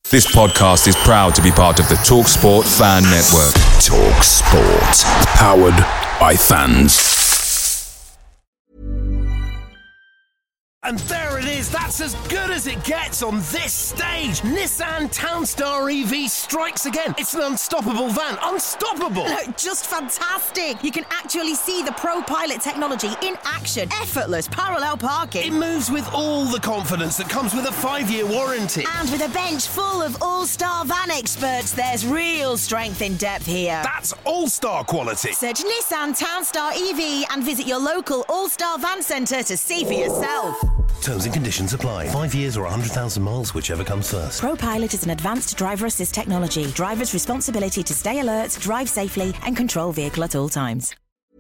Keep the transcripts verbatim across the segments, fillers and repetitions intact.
This podcast is proud to be part of the TalkSport Fan Network. TalkSport. Powered by fans. And there it is, that's as good as it gets on this stage. Nissan Townstar E V strikes again. It's an unstoppable van, unstoppable. Look, just fantastic. You can actually see the ProPilot technology in action. Effortless parallel parking. It moves with all the confidence that comes with a five-year warranty. And with a bench full of all-star van experts, there's real strength in depth here. That's all-star quality. Search Nissan Townstar E V and visit your local all-star van centre to see for yourself. Terms and conditions apply. Five years or one hundred thousand miles, whichever comes first. ProPilot is an advanced driver assist technology. Driver's responsibility to stay alert, drive safely and control vehicle at all times.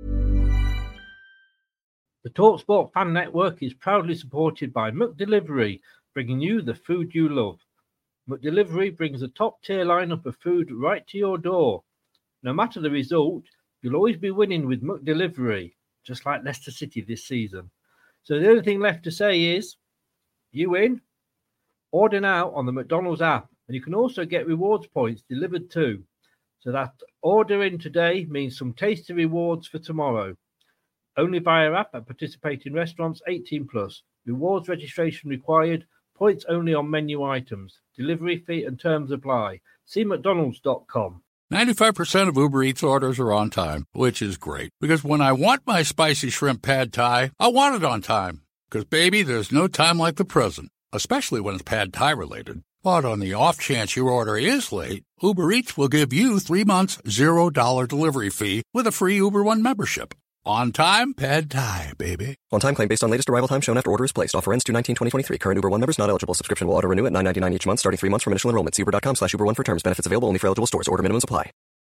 The TalkSport Fan Network is proudly supported by McDelivery, bringing you the food you love. McDelivery brings a top-tier lineup of food right to your door. No matter the result, you'll always be winning with McDelivery, just like Leicester City this season. So the only thing left to say is, you win. Order now on the McDonald's app, and you can also get rewards points delivered too. So that ordering today means some tasty rewards for tomorrow. Only via app at participating restaurants, eighteen plus. Rewards registration required. Points only on menu items. Delivery fee and terms apply. See mcdonalds dot com. ninety-five percent of Uber Eats orders are on time, which is great. Because when I want my spicy shrimp pad thai, I want it on time. Because, baby, there's no time like the present. Especially when it's pad thai related. But on the off chance your order is late, Uber Eats will give you three months, zero dollar delivery fee with a free Uber One membership. On time, pad thai, baby. On time claim based on latest arrival time shown after order is placed. Offer ends two nineteen twenty twenty-three. Current Uber One members not eligible. Subscription will auto renew at nine ninety-nine each month starting three months from initial enrollment. See uber dot com slash Uber One for terms. Benefits available only for eligible stores. Order minimums apply.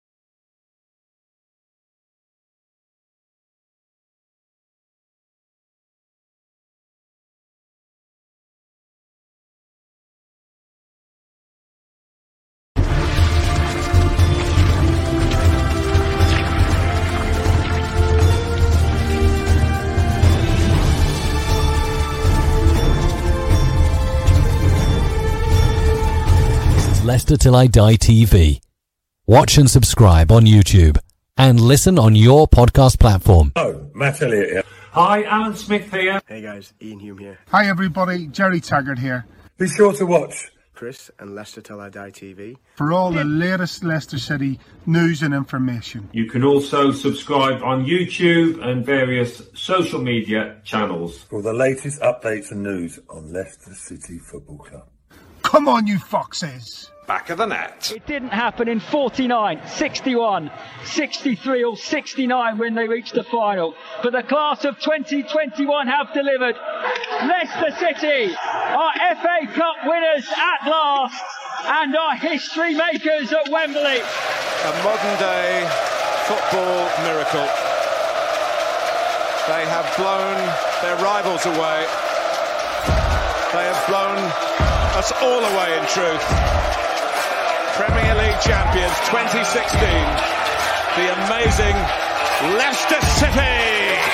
Leicester Till I Die T V. Watch and subscribe on YouTube and listen on your podcast platform. Oh, Matt Elliott here. Hi, Alan Smith here. Hey guys, Ian Hume here. Hi everybody, Jerry Taggart here. Be sure to watch Chris and Leicester Till I Die T V for all the latest Leicester City news and information. You can also subscribe on YouTube and various social media channels for the latest updates and news on Leicester City Football Club. Come on, you foxes! Back of the net. It didn't happen in forty-nine, sixty-one, sixty-three or sixty-nine when they reached the final. But the class of twenty twenty-one have delivered. Leicester City are F A Cup winners at last and are history makers at Wembley. A modern day football miracle. They have blown their rivals away. They have blown us all away in truth. Premier League champions twenty sixteen, the amazing Leicester City.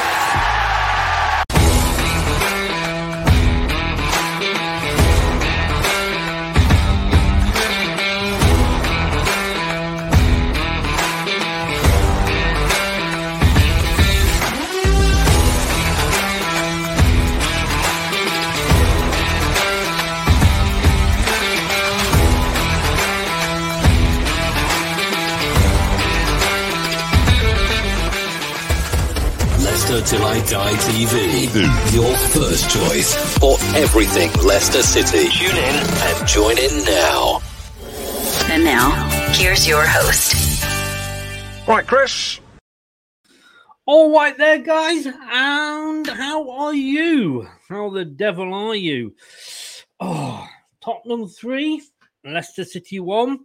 Till I Die T V, your first choice for everything Leicester City. Tune in and join in now. And now, here's your host. Right, Chris. All right there, guys. And how are you? How the devil are you? Oh, Tottenham three, Leicester City one.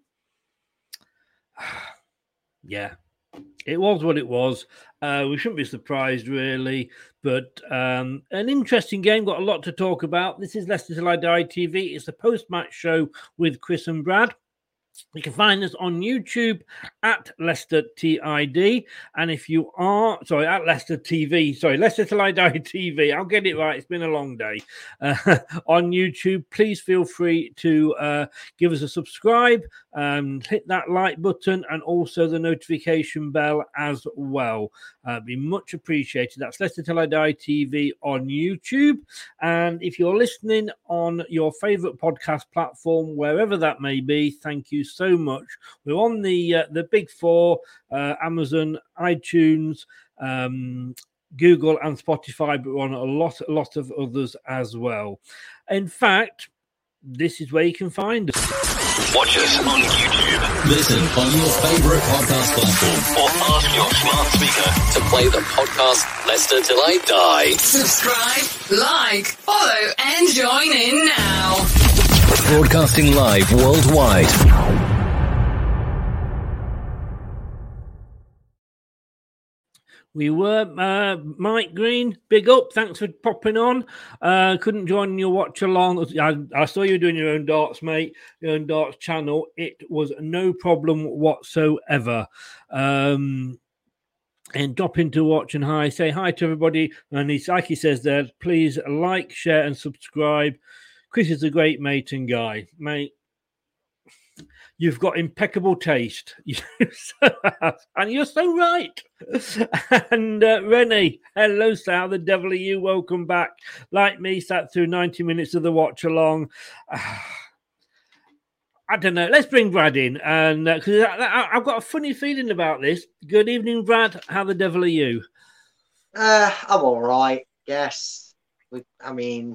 Yeah, it was what it was. Uh, we shouldn't be surprised, really, but um, an interesting game. Got a lot to talk about. This is Leicester Till I Die T V. It's a post-match show with Chris and Brad. You can find us on YouTube at Leicester T I D. And if you are, sorry, at Leicester T V, sorry, Leicester Till I Die T V, I'll get it right. It's been a long day. Uh, on YouTube, please feel free to uh, give us a subscribe, um, hit that like button, and also the notification bell as well. Uh, be much appreciated. That's Leicester Till I Die T V on YouTube. And if you're listening on your favorite podcast platform, wherever that may be, thank you so much. We're on the uh, the big four, uh, Amazon, iTunes, um, Google, and Spotify, but we're on a lot, a lot of others as well. In fact, this is where you can find us. Watch us on YouTube. Listen on your favorite podcast platform, or ask your smart speaker to play the podcast Leicester Till I Die. Subscribe, like, follow, and join in now. Broadcasting live worldwide. We were, uh, Mike Green, big up. Thanks for popping on. Uh, couldn't join your watch along. I, I saw you doing your own darts, mate, your own darts channel. It was no problem whatsoever. Um, and drop into watch and hi, say hi to everybody. And he's, like he says there, please like, share, and subscribe. Chris is a great mate and guy, mate. You've got impeccable taste. And you're so right. And uh, Rennie, hello, sir. How the devil are you? Welcome back. Like me, sat through ninety minutes of the watch along. Uh, I don't know. Let's bring Brad in. And because uh, I've got a funny feeling about this. Good evening, Brad. How the devil are you? Uh, I'm all right. Yes. We, I mean,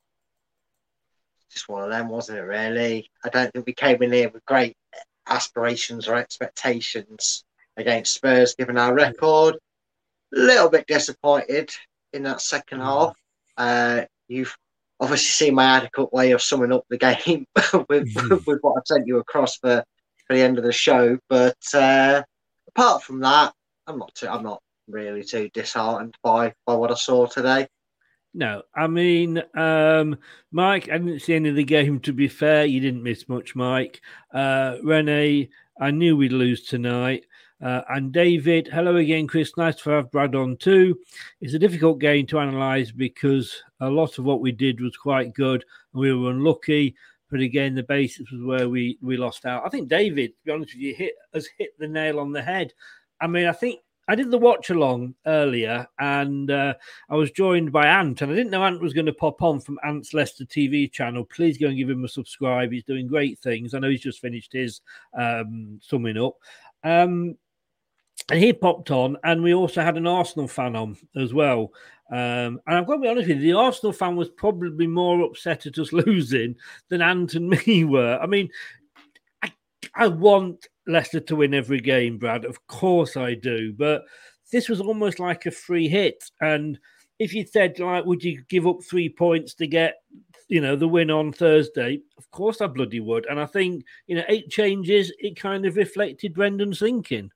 just one of them, wasn't it, really? I don't think we came in here with great aspirations or expectations against Spurs, given our record. A little bit disappointed in that second half. Uh, you've obviously seen my adequate way of summing up the game with, with what I've sent you across for, for the end of the show. But uh, apart from that, I'm not too, I'm not really too disheartened by, by what I saw today. No, I mean, um, Mike, I didn't see any of the game, to be fair. You didn't miss much, Mike. Uh, Renee, I knew we'd lose tonight. Uh, and David, hello again, Chris. Nice to have Brad on too. It's a difficult game to analyse because a lot of what we did was quite good and we were unlucky. But again, the basis was where we, we lost out. I think David, to be honest with you, hit has hit the nail on the head. I mean, I think I did the watch along earlier and uh, I was joined by Ant, and I didn't know Ant was going to pop on from Ant's Leicester T V channel. Please go and give him a subscribe. He's doing great things. I know he's just finished his um, summing up. Um, and he popped on, and we also had an Arsenal fan on as well. Um, and I've got to be honest with you, the Arsenal fan was probably more upset at us losing than Ant and me were. I mean, I, I want Leicester to win every game, Brad. Of course I do. But this was almost like a free hit. And if you said, like, would you give up three points to get, you know, the win on Thursday? Of course I bloody would. And I think, you know, eight changes, it kind of reflected Brendan's thinking.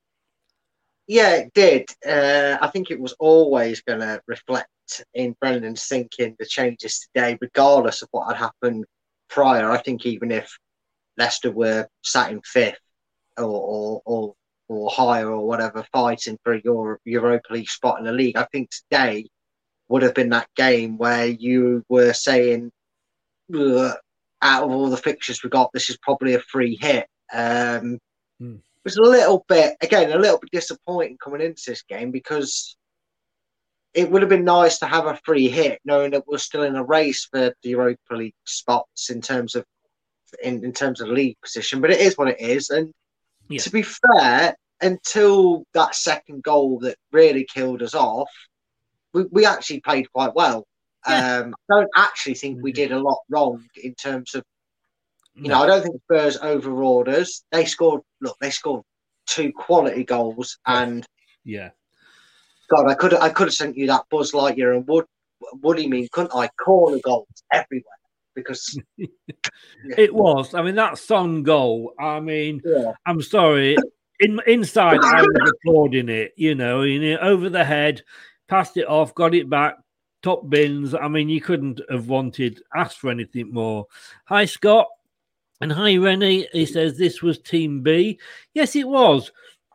Yeah, it did. Uh, I think it was always going to reflect in Brendan's thinking, the changes today, regardless of what had happened prior. I think even if Leicester were sat in fifth, Or, or or or higher or whatever, fighting for a Euro, Europa League spot in the league, I think today would have been that game where you were saying, out of all the fixtures we got, this is probably a free hit. Um, mm. It was a little bit, again, a little bit disappointing coming into this game because it would have been nice to have a free hit, knowing that we're still in a race for the Europa League spots in terms of in, in terms of league position. But it is what it is, and yeah. To be fair, until that second goal that really killed us off, we, we actually played quite well. Yeah. Um, I don't actually think we did a lot wrong in terms of, you no. know, I don't think Spurs overawed us. They scored, look, they scored two quality goals, and yeah, God, I could I could have sent you that Buzz Lightyear and Wood Woody mean, couldn't I? Corner goals everywhere. Because yeah. It was. I mean, that Son goal. I mean, yeah. I'm sorry. In inside, I was applauding it. You know, you know, over the head, passed it off, got it back, top bins. I mean, you couldn't have wanted, asked for anything more. Hi, Scott. And hi, Rennie. He says this was Team B. Yes, it was.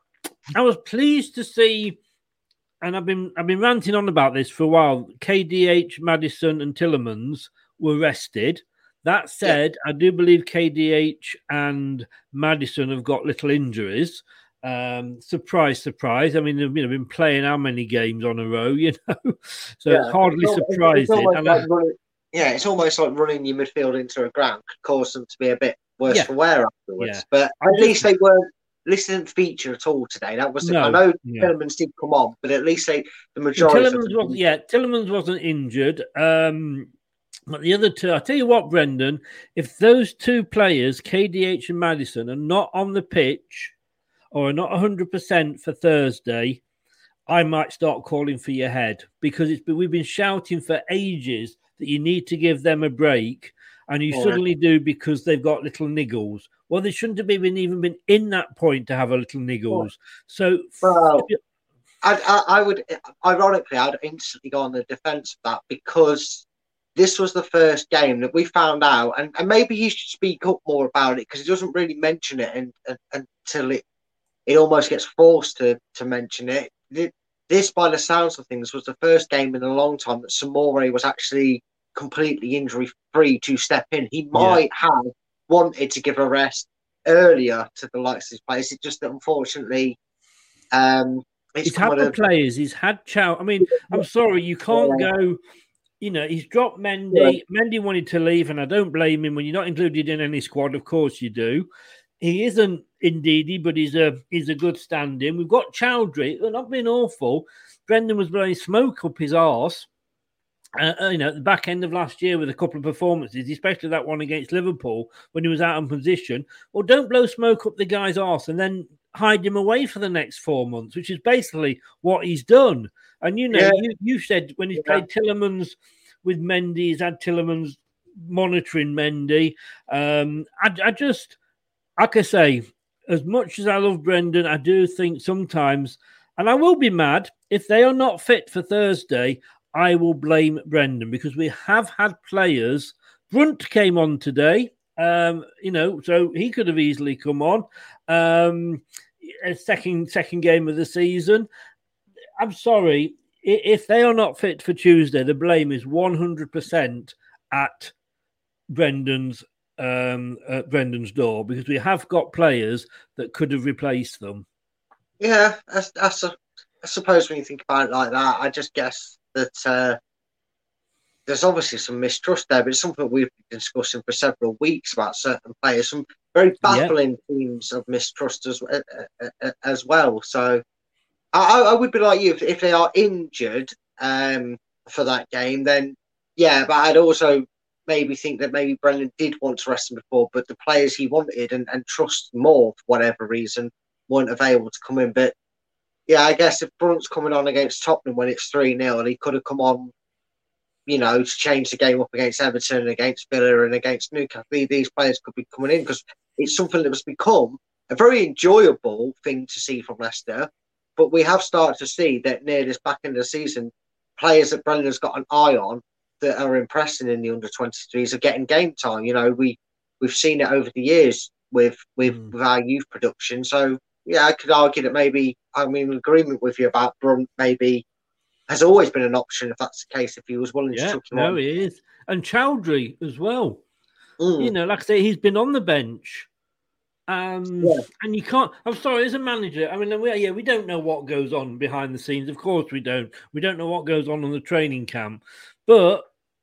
I was pleased to see, and I've been I've been ranting on about this for a while. K D H, Maddison, and Tielemans were rested. That said, yeah. I do believe K D H and Maddison have got little injuries. Um, surprise, surprise. I mean, they've you know, been playing how many games on a row, you know? So yeah, it's hardly it's surprising. It's and like I, running, yeah, it's almost like running your midfield into a ground could cause them to be a bit worse yeah. for wear afterwards. Yeah. But at just, least they weren't, at least they didn't feature at all today. That was, no, I know yeah. Tielemans did come on, but at least they, the majority Tielemans of them, was, yeah, Tielemans wasn't injured. Um, But the other two, I'll tell you what, Brendan, if those two players, K D H and Maddison, are not on the pitch or are not one hundred percent for Thursday, I might start calling for your head because it's been, we've been shouting for ages that you need to give them a break, and you yeah. suddenly do because they've got little niggles. Well, they shouldn't have even, even been in that point to have a little niggles. So, well, I, I, I would, ironically, I'd instantly go on the defence of that because this was the first game that we found out, and, and maybe you should speak up more about it because he doesn't really mention it and, and, until it it almost gets forced to, to mention it. This, by the sounds of things, was the first game in a long time that Samore was actually completely injury-free to step in. He might yeah. have wanted to give a rest earlier to the likes of his players. It's just that, unfortunately, um, it's he's had the of... players. He's had Chow. I mean, I'm sorry, you can't yeah. go... You know, he's dropped Mendy. Yeah. Mendy wanted to leave, and I don't blame him. When you're not included in any squad, of course you do. He isn't Ndidi, but he's a he's a good stand-in. We've got Chowdhury. They're not being awful. Brendan was blowing smoke up his arse, uh, you know, at the back end of last year with a couple of performances, especially that one against Liverpool when he was out of position. Well, don't blow smoke up the guy's arse and then hide him away for the next four months, which is basically what he's done. And, you know, yeah. you, you said when he's yeah. played Tielemans with Mendy, he's had Tielemans monitoring Mendy. Um, I, I just, like I say, as much as I love Brendan, I do think sometimes, and I will be mad, if they are not fit for Thursday, I will blame Brendan because we have had players. Brunt came on today, um, you know, so he could have easily come on. Um, a second, second game of the season. I'm sorry, if they are not fit for Tuesday, the blame is one hundred percent at Brendan's um, at Brendan's door because we have got players that could have replaced them. Yeah, I, I, I suppose when you think about it like that, I just guess that uh, there's obviously some mistrust there, but it's something we've been discussing for several weeks about certain players, some very baffling yeah. themes of mistrust as, uh, as well. So I, I would be like you, if, if they are injured um, for that game, then yeah, but I'd also maybe think that maybe Brendan did want to rest him before, but the players he wanted and, and trust more for whatever reason weren't available to come in. But yeah, I guess if Brunt's coming on against Tottenham when it's three nil and he could have come on, you know, to change the game up against Everton and against Villa and against Newcastle, these players could be coming in because it's something that has become a very enjoyable thing to see from Leicester. But we have started to see that near this back end of the season, players that Brendan's got an eye on that are impressing in the under twenty-threes are getting game time. You know, we, we've seen it over the years with, with, mm. with our youth production. So, yeah, I could argue that maybe I'm in agreement with you about Brunt maybe has always been an option if that's the case, if he was willing yeah, to chuck him no, on. he is. And Chowdhury as well. Mm. You know, like I say, he's been on the bench. Um, yeah. And you can't, I'm sorry, as a manager, I mean, we, yeah, we don't know what goes on behind the scenes. Of course we don't. We don't know what goes on in the training camp. But,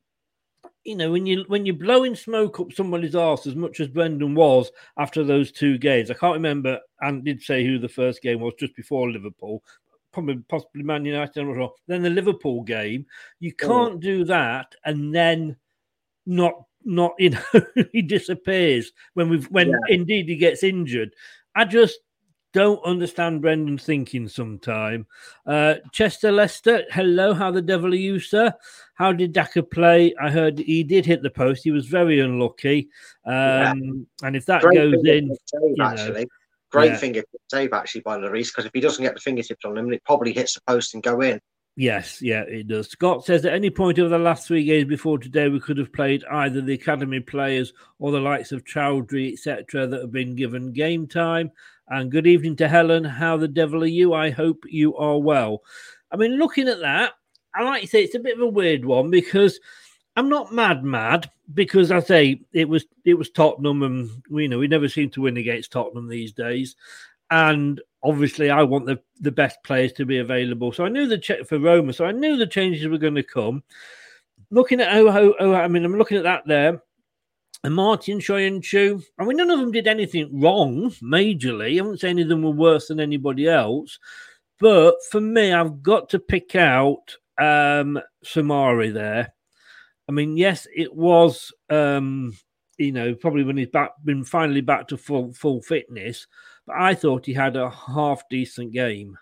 you know, when, you, when you're blowing smoke up somebody's arse as much as Brendan was after those two games, I can't remember, and did say who the first game was just before Liverpool, probably possibly Man United, I'm not sure. Then the Liverpool game, you can't oh. do that and then not Not, you know, he disappears when we've when yeah. indeed he gets injured. I just don't understand Brendan's thinking sometime. Uh, Chester Leicester, hello, how the devil are you, sir? How did Daka play? I heard he did hit the post. He was very unlucky. Um, yeah. And if that Great goes in, save, you actually. know, Great yeah. fingertip save, actually, by Lloris, because if he doesn't get the fingertips on him, it probably hits the post and go in. Yes, yeah, it does. Scott says at any point over the last three games before today, we could have played either the academy players or the likes of Chowdhury, et cetera, that have been given game time. And good evening to Helen. How the devil are you? I hope you are well. I mean, looking at that, I like to say it's a bit of a weird one because I'm not mad, mad because I say it was it was Tottenham, and we you know we never seem to win against Tottenham these days. And obviously, I want the, the best players to be available. So I knew the check for Roma. So I knew the changes were going to come. Looking at, oh, oh, oh, I mean, I'm looking at that there. And Martin Shoyunchu, I mean, none of them did anything wrong majorly. I wouldn't say any of them were worse than anybody else. But for me, I've got to pick out um, Samari there. I mean, yes, it was, um, you know, probably when he's back, been finally back to full full fitness. But I thought he had a half decent game.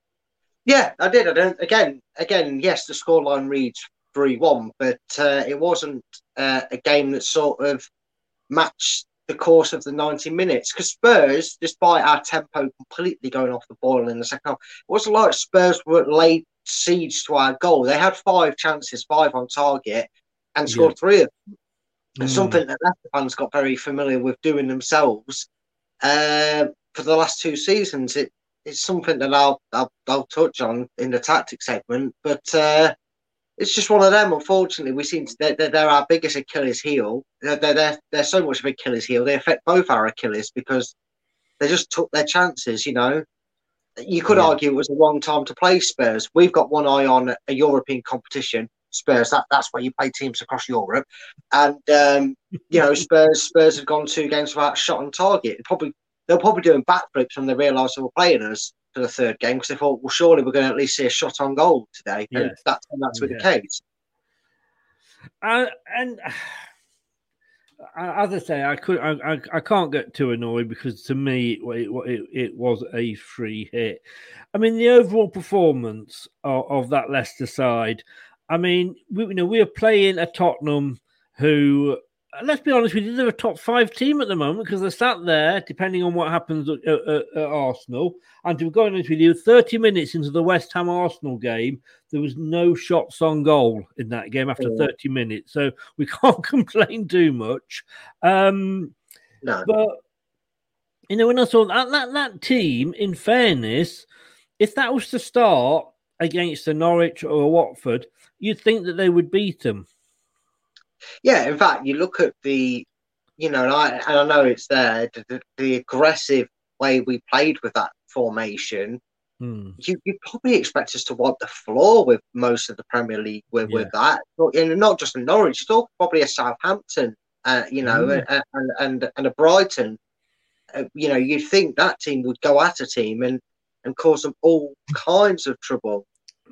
Yeah, I did. I don't. Again, again, yes, the scoreline reads three one, but uh, it wasn't uh, a game that sort of matched the course of the ninety minutes. Because Spurs, despite our tempo completely going off the boil in the second half, it wasn't like Spurs were laid siege to our goal. They had five chances, five on target, and scored yeah. three of them. And mm. something that Leicester fans got very familiar with doing themselves. Uh, For the last two seasons, it, it's something that I'll, I'll I'll touch on in the tactics segment, but uh, it's just one of them. Unfortunately, we seem to, they're, they're our biggest Achilles heel. They're, they're they're so much of Achilles heel. They affect both our Achilles because they just took their chances. You know, you could yeah. argue it was the wrong time to play Spurs. We've got one eye on a European competition. Spurs, that, that's where you play teams across Europe, and um, you know Spurs Spurs have gone two games without a shot on target. Probably. They're probably doing backflips when they realised they were playing us for the third game because they thought, well, surely we're going to at least see a shot on goal today. Yes. And that's, and that's with yeah. the case. Uh, and as I say, I could, I, I, I can't get too annoyed because to me, it, it, it was a free hit. I mean, the overall performance of, of that Leicester side. I mean, we, you know, we are playing a Tottenham who. Let's be honest with you, they're a top five team at the moment because they're sat there, depending on what happens at, at, at Arsenal. And to be honest with you, thirty minutes into the West Ham Arsenal game, there was no shots on goal in that game after oh. thirty minutes. So we can't complain too much. Um, no. But, you know, when I saw that, that, that team, in fairness, if that was to start against a Norwich or a Watford, you'd think that they would beat them. Yeah, in fact, you look at the, you know, and I, and I know it's there, the, the aggressive way we played with that formation, hmm. you, you'd probably expect us to wipe the floor with most of the Premier League with, yeah. with that. And not just a Norwich, it's all probably a Southampton, uh, you know, mm. and, and, and, and a Brighton. Uh, you know, you'd think that team would go at a team and, and cause them all kinds of trouble.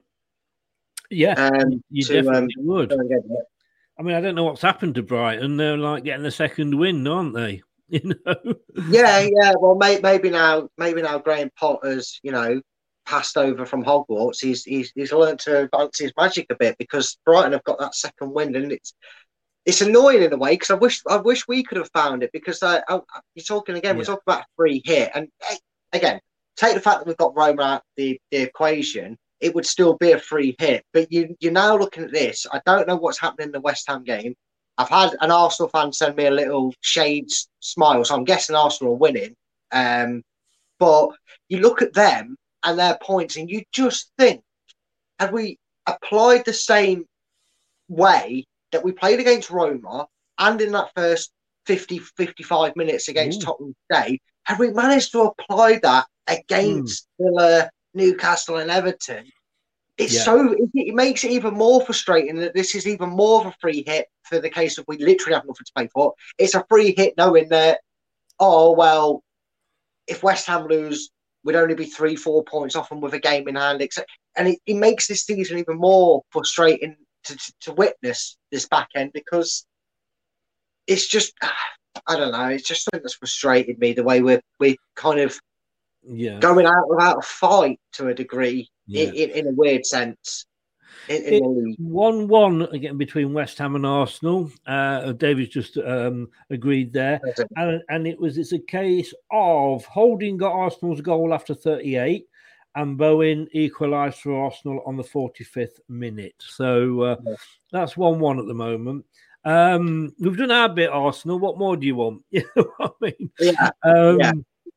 Yeah, um, you to, definitely um, would. I mean, I don't know what's happened to Brighton. They're like getting the second win, aren't they? You know. Yeah, yeah. Well, may, maybe now, maybe now Graham Potter's, you know, passed over from Hogwarts. He's he's he's learned to advance his magic a bit because Brighton have got that second win, and it's it's annoying in a way because I wish I wish we could have found it because I, I, you're talking again. Yeah. We're talking about a free hit, and again, take the fact that we've got Roma out the the equation. It would still be a free hit. But you, you're now looking at this. I don't know what's happening in the West Ham game. I've had an Arsenal fan send me a little shades smile, so I'm guessing Arsenal are winning. Um, but you look at them and their points, and you just think, had we applied the same way that we played against Roma and in that first fifty, fifty-five minutes against Ooh. Tottenham today, had we managed to apply that against mm. Villa, Newcastle and Everton, it's yeah. so it makes it even more frustrating that this is even more of a free hit for the case of we literally have nothing to play for. It's a free hit knowing that, oh well, if West Ham lose, we'd only be three, four points off them with a game in hand, et cetera. And it, it makes this season even more frustrating to, to, to witness this back end because it's just, I don't know, it's just something that's frustrated me the way we're we kind of yeah going out without a fight to a degree yeah. in, in, in a weird sense. In, in it, the league. one one again between West Ham and Arsenal. Uh, David's just um, agreed there, and, and it was it's a case of Holding got Arsenal's goal after thirty-eight, and Bowen equalised for Arsenal on the forty-fifth minute. So uh, yeah. that's one one at the moment. Um, we've done our bit, Arsenal. What more do you want? You know what I mean? Yeah. Um, yeah.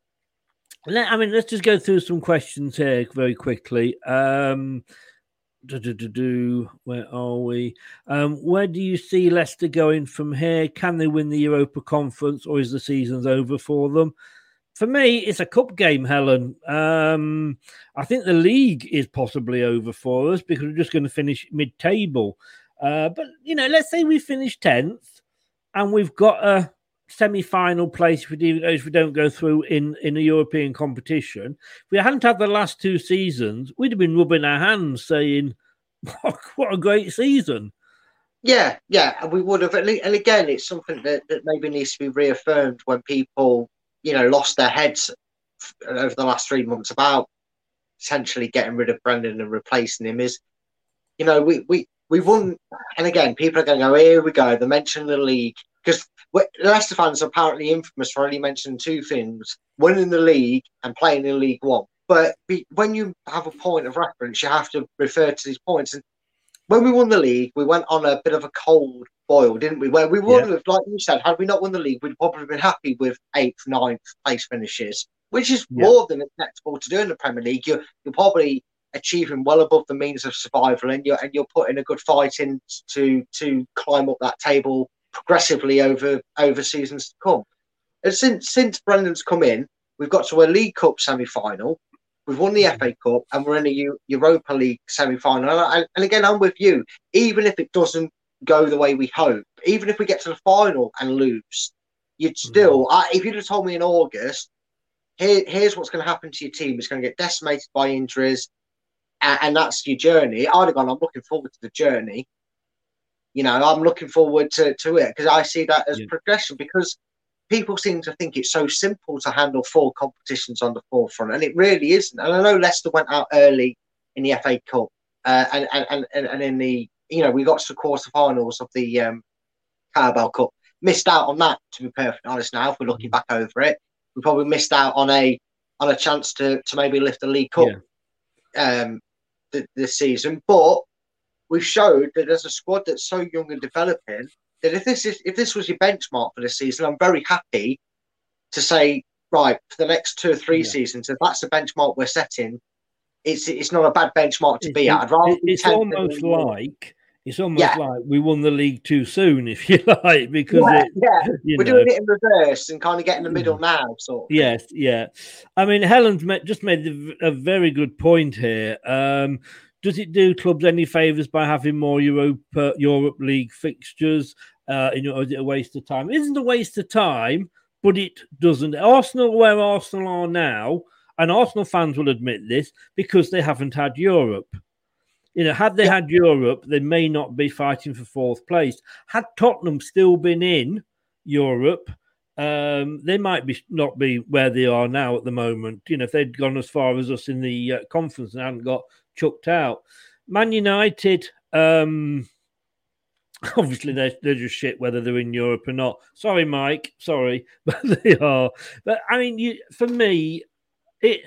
Let, I mean, let's just go through some questions here very quickly. Um, do, do, do, do, where are we? Um, where do you see Leicester going from here? Can they win the Europa Conference, or is the season's over for them? For me, it's a cup game, Helen. Um, I think the league is possibly over for us because we're just going to finish mid-table. Uh, but, you know, let's say we finish tenth and we've got a semi-final place if we, do, if we don't go through in, in a European competition. If we hadn't had the last two seasons, we'd have been rubbing our hands saying, what, what a great season. Yeah, yeah, we would have. And again, it's something that, that maybe needs to be reaffirmed when people, you know, lost their heads over the last three months about essentially getting rid of Brendan and replacing him is, you know, we, we, we won. And again, people are going to go, here we go. They mentioned the league. Because Leicester fans are apparently infamous for only mentioning two things, winning the league and playing in League One. But be, when you have a point of reference, you have to refer to these points. And when we won the league, we went on a bit of a cold boil, didn't we? Where we would have, yeah. like you said, had we not won the league, we'd probably been happy with eighth, ninth place finishes, which is yeah. more than acceptable to do in the Premier League. You're, you're probably achieving well above the means of survival, and you're and you're putting a good fight in to to climb up that table progressively over over seasons to come. And since since Brendan's come in, we've got to a League Cup semi-final. We've won the mm-hmm. F A Cup, and we're in a U- Europa League semi-final. And, and again, I'm with you. Even if it doesn't go the way we hope, even if we get to the final and lose, you'd still. Mm-hmm. I, if you'd have told me in August, here, here's what's going to happen to your team. It's going to get decimated by injuries, and, and that's your journey. I'd have gone, I'm looking forward to the journey. You know, I'm looking forward to, to it because I see that as yeah. progression, because people seem to think it's so simple to handle four competitions on the forefront, and it really isn't. And I know Leicester went out early in the F A Cup uh, and, and, and, and in the, you know, we got to the quarterfinals of the um, Carabao Cup. Missed out on that, to be perfectly honest now, if we're looking back over it. We probably missed out on a on a chance to, to maybe lift the League Cup yeah. um, th- this season. But we've showed that there's a squad that's so young and developing that if this is if this was your benchmark for this season, I'm very happy to say, right, for the next two or three yeah. seasons, if that's the benchmark we're setting, it's it's not a bad benchmark to it, be it, at. I'd rather it's almost like it's almost yeah. like we won the league too soon, if you like, because yeah, it, yeah. You we're know. doing it in reverse and kind of getting the middle now. So yes, yeah. I mean, Helen's met, just made a very good point here. Um, Does it do clubs any favours by having more Europa, Europe League fixtures? Uh, you know, is it a waste of time? It isn't a waste of time, but it doesn't. Arsenal, where Arsenal are now, and Arsenal fans will admit this, because they haven't had Europe. You know, had they yeah. had Europe, they may not be fighting for fourth place. Had Tottenham still been in Europe, um, they might be not be where they are now at the moment. You know, if they'd gone as far as us in the uh, conference and hadn't got chucked out. Man United, um, obviously they're, they're just shit whether they're in Europe or not. Sorry, Mike. Sorry, but they are. But I mean, you, for me, it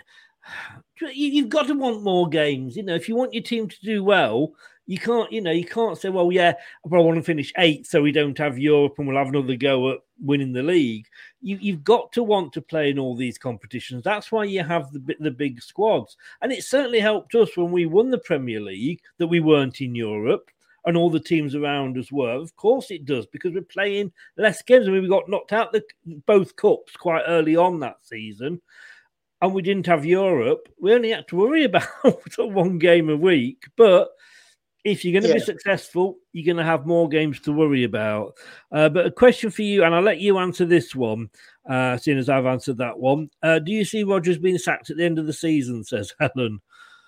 you've got to want more games. You know, if you want your team to do well, you can't. You know, you can't say, "Well, yeah, but I want to finish eighth, so we don't have Europe, and we'll have another go at winning the league." You, you've got to want to play in all these competitions. That's why you have the the big squads, and it certainly helped us when we won the Premier League that we weren't in Europe and all the teams around us were. Of course, it does, because we're playing less games. I mean, we got knocked out the both cups quite early on that season, and we didn't have Europe. We only had to worry about one game a week, but if you're going to yeah. be successful, you're going to have more games to worry about. Uh, but a question for you, and I'll let you answer this one, uh, seeing as I've answered that one. Uh, do you see Rodgers being sacked at the end of the season, says Helen?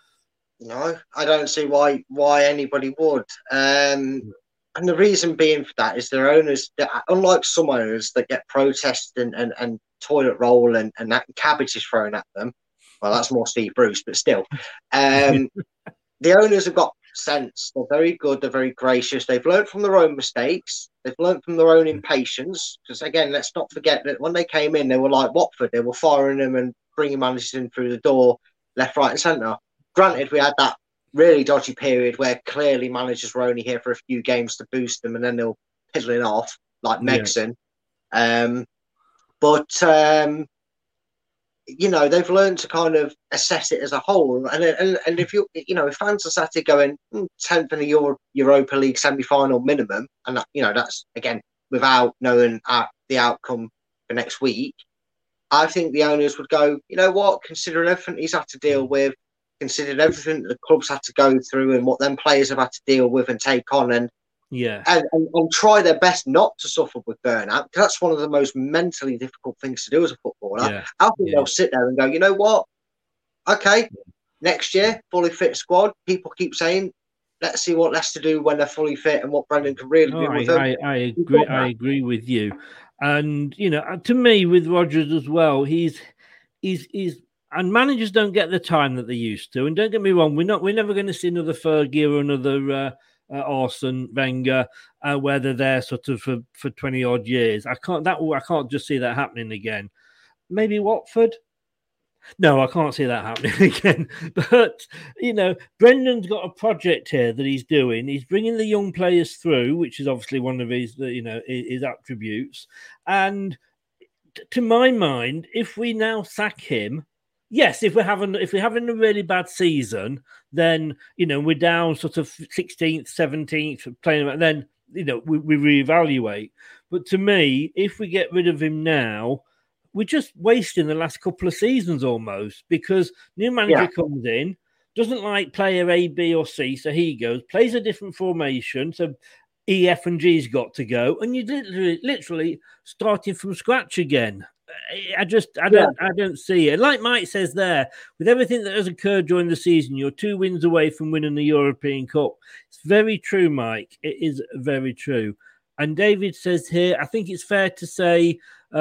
No, I don't see why why anybody would. Um, and the reason being for that is their owners, unlike some owners that get protested and, and, and toilet roll and, and that cabbage is thrown at them. Well, that's more Steve Bruce, but still. Um, the owners have got sense. They're very good. They're very gracious. They've learned from their own mistakes. They've learned from their own impatience. Because again, let's not forget that when they came in, they were like Watford. They were firing them and bringing managers in through the door left, right, and centre. Granted, we had that really dodgy period where clearly managers were only here for a few games to boost them, and then they'll piddling off like Megson. Yeah. Um, but um, you know, they've learned to kind of assess it as a whole. And and, and if you you know, if fans are sat here going mm, tenth in the Euro, Europa League semi-final minimum, and that, you know, that's again without knowing uh, the outcome for next week, I think the owners would go, you know what, considering everything he's had to deal with, considering everything that the club's had to go through and what them players have had to deal with and take on, and yeah, and, and, and try their best not to suffer with burnout, because that's one of the most mentally difficult things to do as a footballer. Yeah. I think yeah. they'll sit there and go, you know what, okay, next year, fully fit squad. People keep saying, let's see what Leicester do when they're fully fit and what Brendan can really oh, do with I, them. I, I agree. I agree with you. And, you know, to me, with Rodgers as well, he's, he's, he's, and managers don't get the time that they used to. And don't get me wrong, we're not, we're never going to see another Fergie or another uh, uh, Arsene Wenger, uh, where they're there sort of for, for twenty odd years. I can't, that, I can't just see that happening again. Maybe Watford. No, I can't see that happening again. But, you know, Brendan's got a project here that he's doing. He's bringing the young players through, which is obviously one of his, you know, his attributes. And to my mind, if we now sack him, yes, if we're having if we're having a really bad season, then, you know, we're down sort of sixteenth, seventeenth, playing, and then, you know, we, we reevaluate. But to me, if we get rid of him now, we're just wasting the last couple of seasons almost, because new manager yeah. comes in, doesn't like player A, B, or C, so he goes, plays a different formation, so E, F, and G's got to go, and you're literally, literally starting from scratch again. I just, I don't, yeah. I don't see it. Like Mike says there, with everything that has occurred during the season, you're two wins away from winning the European Cup. It's very true, Mike. It is very true. And David says here, I think it's fair to say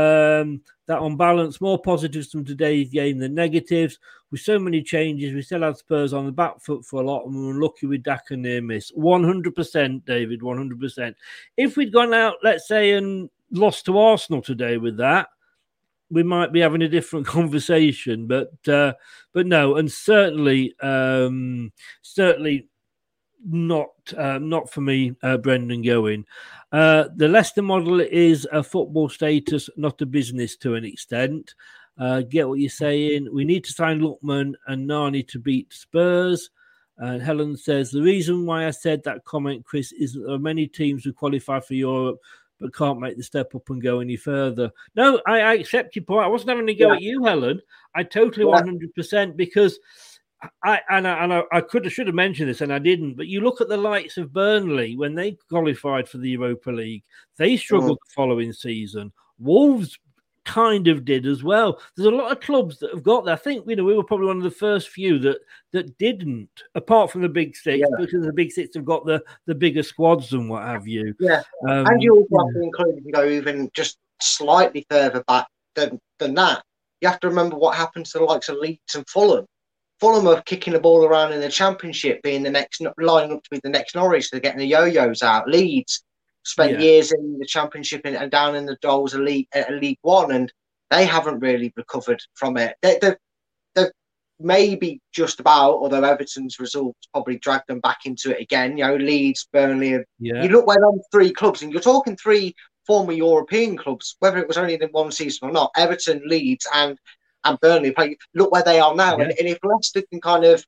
um, that on balance, more positives from today's game than negatives. With so many changes, we still had Spurs on the back foot for a lot, and we were lucky with Daka near miss. one hundred percent, David, one hundred percent. If we'd gone out, let's say, and lost to Arsenal today with that, we might be having a different conversation. But uh, but no, and certainly, um, certainly not uh, not for me, uh, Brendan going. Uh, the Leicester model is a football status, not a business to an extent. Uh, get what you're saying. We need to sign Lookman and Nani to beat Spurs. And Helen says, the reason why I said that comment, Chris, is that there are many teams who qualify for Europe but can't make the step up and go any further. No, I, I accept your point. I wasn't having to go yeah. at you, Helen. I totally yeah. one hundred percent, because I and, I and I, I could have should have mentioned this and I didn't. But you look at the likes of Burnley when they qualified for the Europa League, they struggled mm. the following season. Wolves kind of did as well. There's a lot of clubs that have got that. I think, you know, we were probably one of the first few that that didn't, apart from the big six, yeah. because the big six have got the, the bigger squads and what have you. Yeah, um, and you also have to include, if you go even just slightly further back than, than that, you have to remember what happened to the likes of Leeds and Fulham. Fulham are kicking the ball around in the Championship, being the next, lining up to be the next Norwich. They're getting the yo-yos out. Leeds spent yeah. years in the Championship and, and down in the dolls of League, uh, League One, and they haven't really recovered from it. They, they're, they're maybe just about, although Everton's results probably dragged them back into it again. You know, Leeds, Burnley. Yeah. You look where them three clubs, and you're talking three former European clubs, whether it was only in one season or not. Everton, Leeds, and and Burnley play. Look where they are now, yeah. and, and if Leicester can kind of,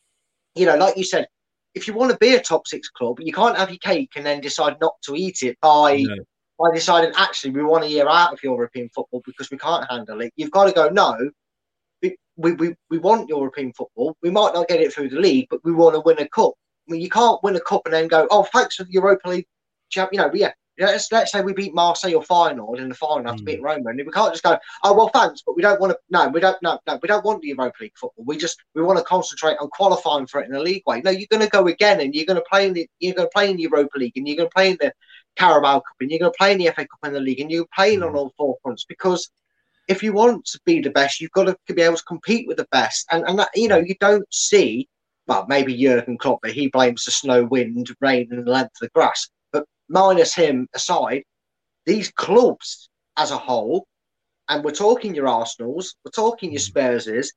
you know, like you said, if you want to be a top six club, you can't have your cake and then decide not to eat it by no. by deciding, actually, we want a year out of European football because we can't handle it. You've got to go, no, we, we, we want European football. We might not get it through the league, but we want to win a cup. I mean, you can't win a cup and then go, oh, thanks for the Europa League champ. You know, yeah, let's, let's say we beat Marseille or Feyenoord in the final after mm. beating Roma, and we can't just go, oh, well, thanks, but we don't want to, no, we don't, no, no, we don't want the Europa League football. We just, we want to concentrate on qualifying for it in the league way. No, you're going to go again, and you're going to play in the, you're going to play in the Europa League, and you're going to play in the Carabao Cup, and you're going to play in the F A Cup and the league, and you're playing mm. on all four fronts, because if you want to be the best, you've got to be able to compete with the best. And, and that, you know, you don't see, well, maybe Jurgen Klopp, but he blames the snow, wind, rain, and the length of the grass. But minus him aside, these clubs as a whole, and we're talking your Arsenals, we're talking your Spurses,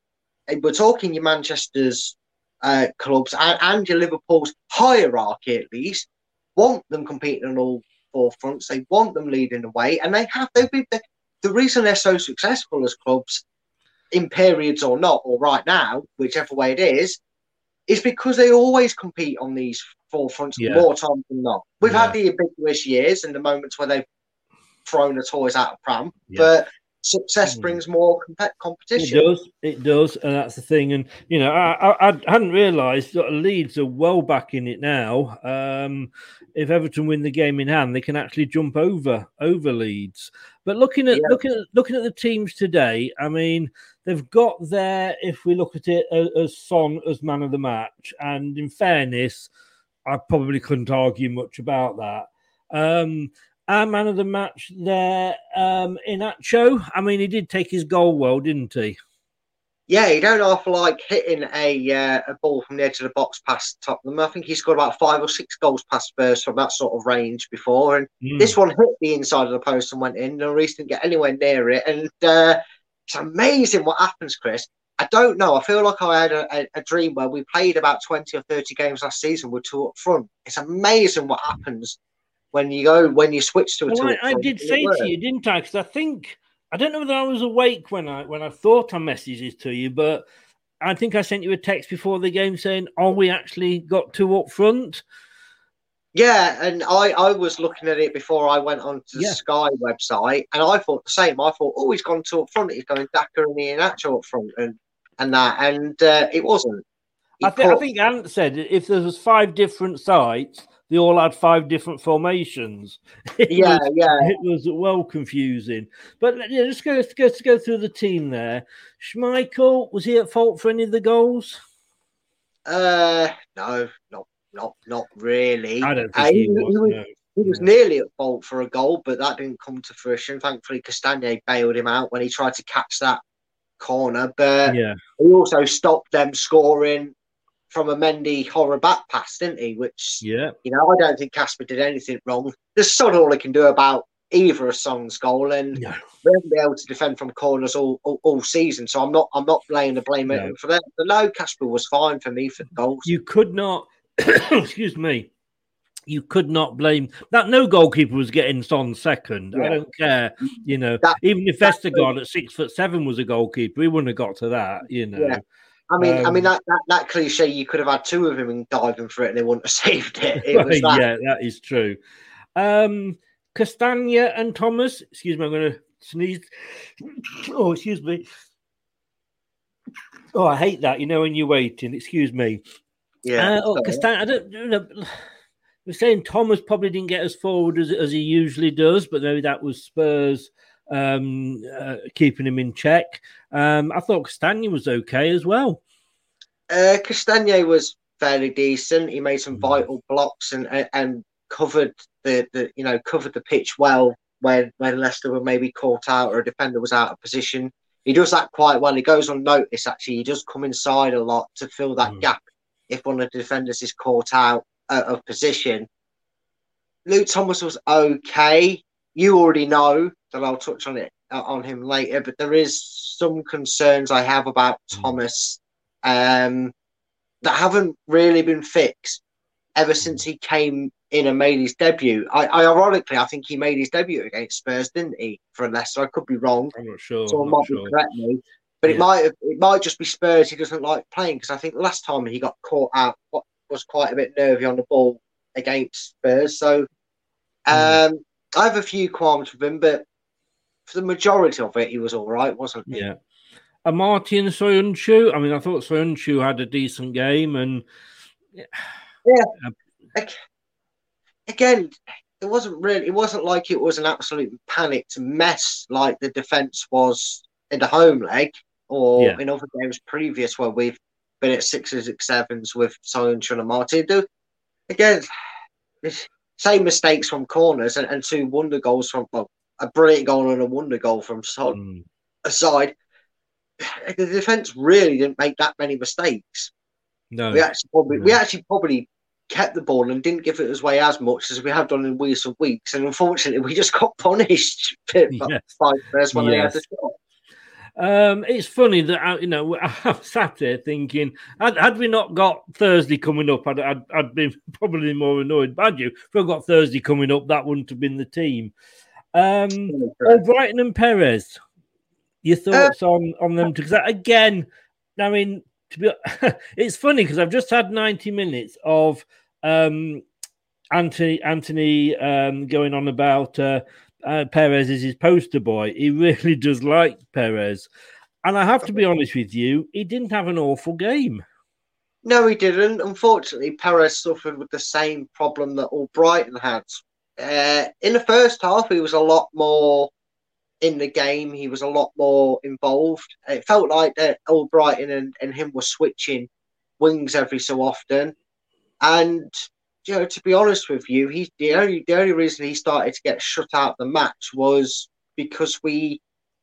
we're talking your Manchester's uh, clubs and, and your Liverpool's hierarchy, at least, want them competing on all four fronts. They want them leading the way, and they have. They've been the, the reason they're so successful as clubs, in periods or not, or right now, whichever way it is, is because they always compete on these four fronts yeah. more times than not. We've yeah. had the ambiguous years and the moments where they've thrown the toys out of pram, yeah. but success brings more comp- competition. It does, it does, and that's the thing. And you know, I, I, I hadn't realised that Leeds are well back in it now. Um, if Everton win the game in hand, they can actually jump over over Leeds. But looking at yeah. looking at looking at the teams today, I mean, they've got there. If we look at it as, as Son as man of the match, and in fairness, I probably couldn't argue much about that. Um, Our man of the match there, um, Iheanacho. I mean, he did take his goal well, didn't he? Yeah, he don't often like hitting a uh, a ball from the edge of the box past Tottenham. I think he's scored about five or six goals past Spurs from that sort of range before. And mm. this one hit the inside of the post and went in. No reason didn't get anywhere near it. And uh, it's amazing what happens, Chris. I don't know. I feel like I had a, a, a dream where we played about twenty or thirty games last season with two up front. It's amazing what happens when you go, when you switch to a well, two. I, I did say to you, didn't I? Because I think, I don't know whether I was awake when I when I thought I messaged this to you, but I think I sent you a text before the game saying, "Are we actually got two up front?" Yeah, and I, I was looking at it before I went onto the yeah. Sky website, and I thought the same. I thought, oh, he's gone two up front. He's going Daka and Iheanacho up front, and and that, and uh, it wasn't. I, th- I think Ant said if there was five different sites, they all had five different formations. It yeah, was, yeah. It was well confusing. But yeah, let's go, let's go, let's go through the team there. Schmeichel, was he at fault for any of the goals? Uh, no, not not not really. I don't think uh, he, he was. He was, no. he was no. nearly at fault for a goal, but that didn't come to fruition. Thankfully, Castagne bailed him out when he tried to catch that corner. But yeah. he also stopped them scoring from a Mendy horror back pass, didn't he? Which, yeah, you know, I don't think Casper did anything wrong. There's sort of all he can do about either of Son's goal, and no. we haven't been able to defend from corners all, all, all season. So I'm not, I'm not laying the blame no. for that. But no, Casper was fine for me for the goals. You could not, excuse me, you could not blame that. No goalkeeper was getting Son second. Yeah. I don't care, you know. That, even if Vestergaard at six foot seven was a goalkeeper, he wouldn't have got to that, you know. Yeah. I mean, um, I mean that, that that cliche. You could have had two of them and diving for it, and they wouldn't have saved it. It was that. Yeah, that is true. Um, Castagna and Thomas. Excuse me, I'm going to sneeze. Oh, excuse me. Oh, I hate that. You know, when you're waiting. Excuse me. Yeah. Uh, oh, Castagna. I don't you know. We're saying Thomas probably didn't get as forward as as he usually does, but maybe that was Spurs um uh, keeping him in check. um I thought Castagne was okay as well. uh Castagne was fairly decent. He made some mm. vital blocks and, and and covered the the you know covered the pitch well when when Leicester were maybe caught out or a defender was out of position. He does that quite well. He goes unnoticed, actually. He does come inside a lot to fill that mm. gap if one of the defenders is caught out uh, of position. Luke Thomas was okay. You already know that I'll touch on it uh, on him later, but there is some concerns I have about Thomas um, that haven't really been fixed ever since he came in and made his debut. I, I ironically, I think he made his debut against Spurs, didn't he, for Leicester? I could be wrong. I'm not sure. Someone not might sure. be correct me, but yeah. it might have, it might just be Spurs he doesn't like playing, because I think last time he got caught out was quite a bit nervy on the ball against Spurs. So. Um, mm. I have a few qualms with him, but for the majority of it, he was all right, wasn't he? Yeah. And Martin Soyuncu, I mean, I thought Soyuncu had a decent game, and yeah. Uh, Again, it wasn't really. It wasn't like it was an absolute panicked mess like the defense was in the home leg or yeah. in other games previous where we've been at sixes, six sevens with Soyuncu and Martin. Do again. This, Same mistakes from corners and, and two wonder goals from well, a brilliant goal and a wonder goal from Son mm. aside. The defense really didn't make that many mistakes. No, we actually probably no. we actually probably kept the ball and didn't give it away as much as we have done in recent weeks. And unfortunately, we just got punished by yes. Spurs when yes. they had the shot. Um, it's funny that I, you know I'm sat here thinking, had, had we not got Thursday coming up, I'd, I'd, I'd been probably more annoyed. Bad you, if we got Thursday coming up, that wouldn't have been the team. Um, Brighton and Perez, your thoughts uh, on on them? Because again, I mean, to be, it's funny because I've just had ninety minutes of um, Anthony Anthony um, going on about. Uh, Uh, Perez is his poster boy. He really does like Perez. And I have to be honest with you, he didn't have an awful game. No, he didn't. Unfortunately, Perez suffered with the same problem that Albrighton had. Uh, in the first half, he was a lot more in the game. He was a lot more involved. It felt like that Albrighton and, and him were switching wings every so often. And you know, to be honest with you, he the only the only reason he started to get shut out of the match was because we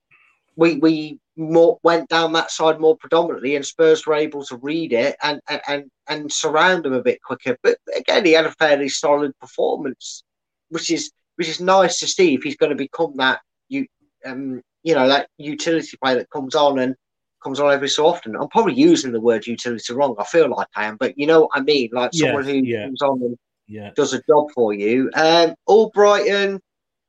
we we more, went down that side more predominantly, and Spurs were able to read it and and and surround him a bit quicker. But again, he had a fairly solid performance, which is which is nice to see if he's going to become that you um you know that utility player that comes on and. comes on every so often. I'm probably using the word utility wrong. I feel like I am, but you know what I mean? Like yes, someone who yeah. comes on and yeah. does a job for you. Um, Albrighton,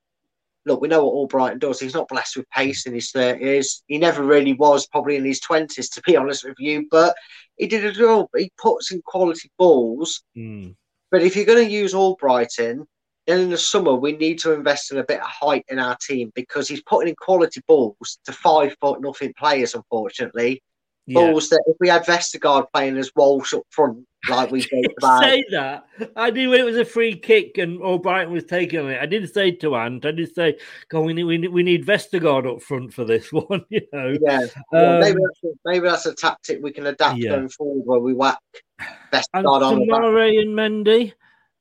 look, we know what Albrighton does. He's not blessed with pace in his thirties. He never really was, probably in his twenties, to be honest with you, but he did a job. He puts in quality balls. Mm. But if you're going to use Albrighton, then in the summer, we need to invest in a bit of height in our team because he's putting in quality balls to five foot nothing players, unfortunately. Yeah. Balls that if we had Vestergaard playing as Walsh up front, like we did about. Say that. I knew it was a free kick and Albrighton was taking it. I didn't say to Ant, I did say, God, we need, we need, we need Vestergaard up front for this one, you know. Yeah, yeah um, maybe, that's a, maybe that's a tactic we can adapt yeah. going forward where we whack Vestergaard on the back. Tomorrow and Mendy?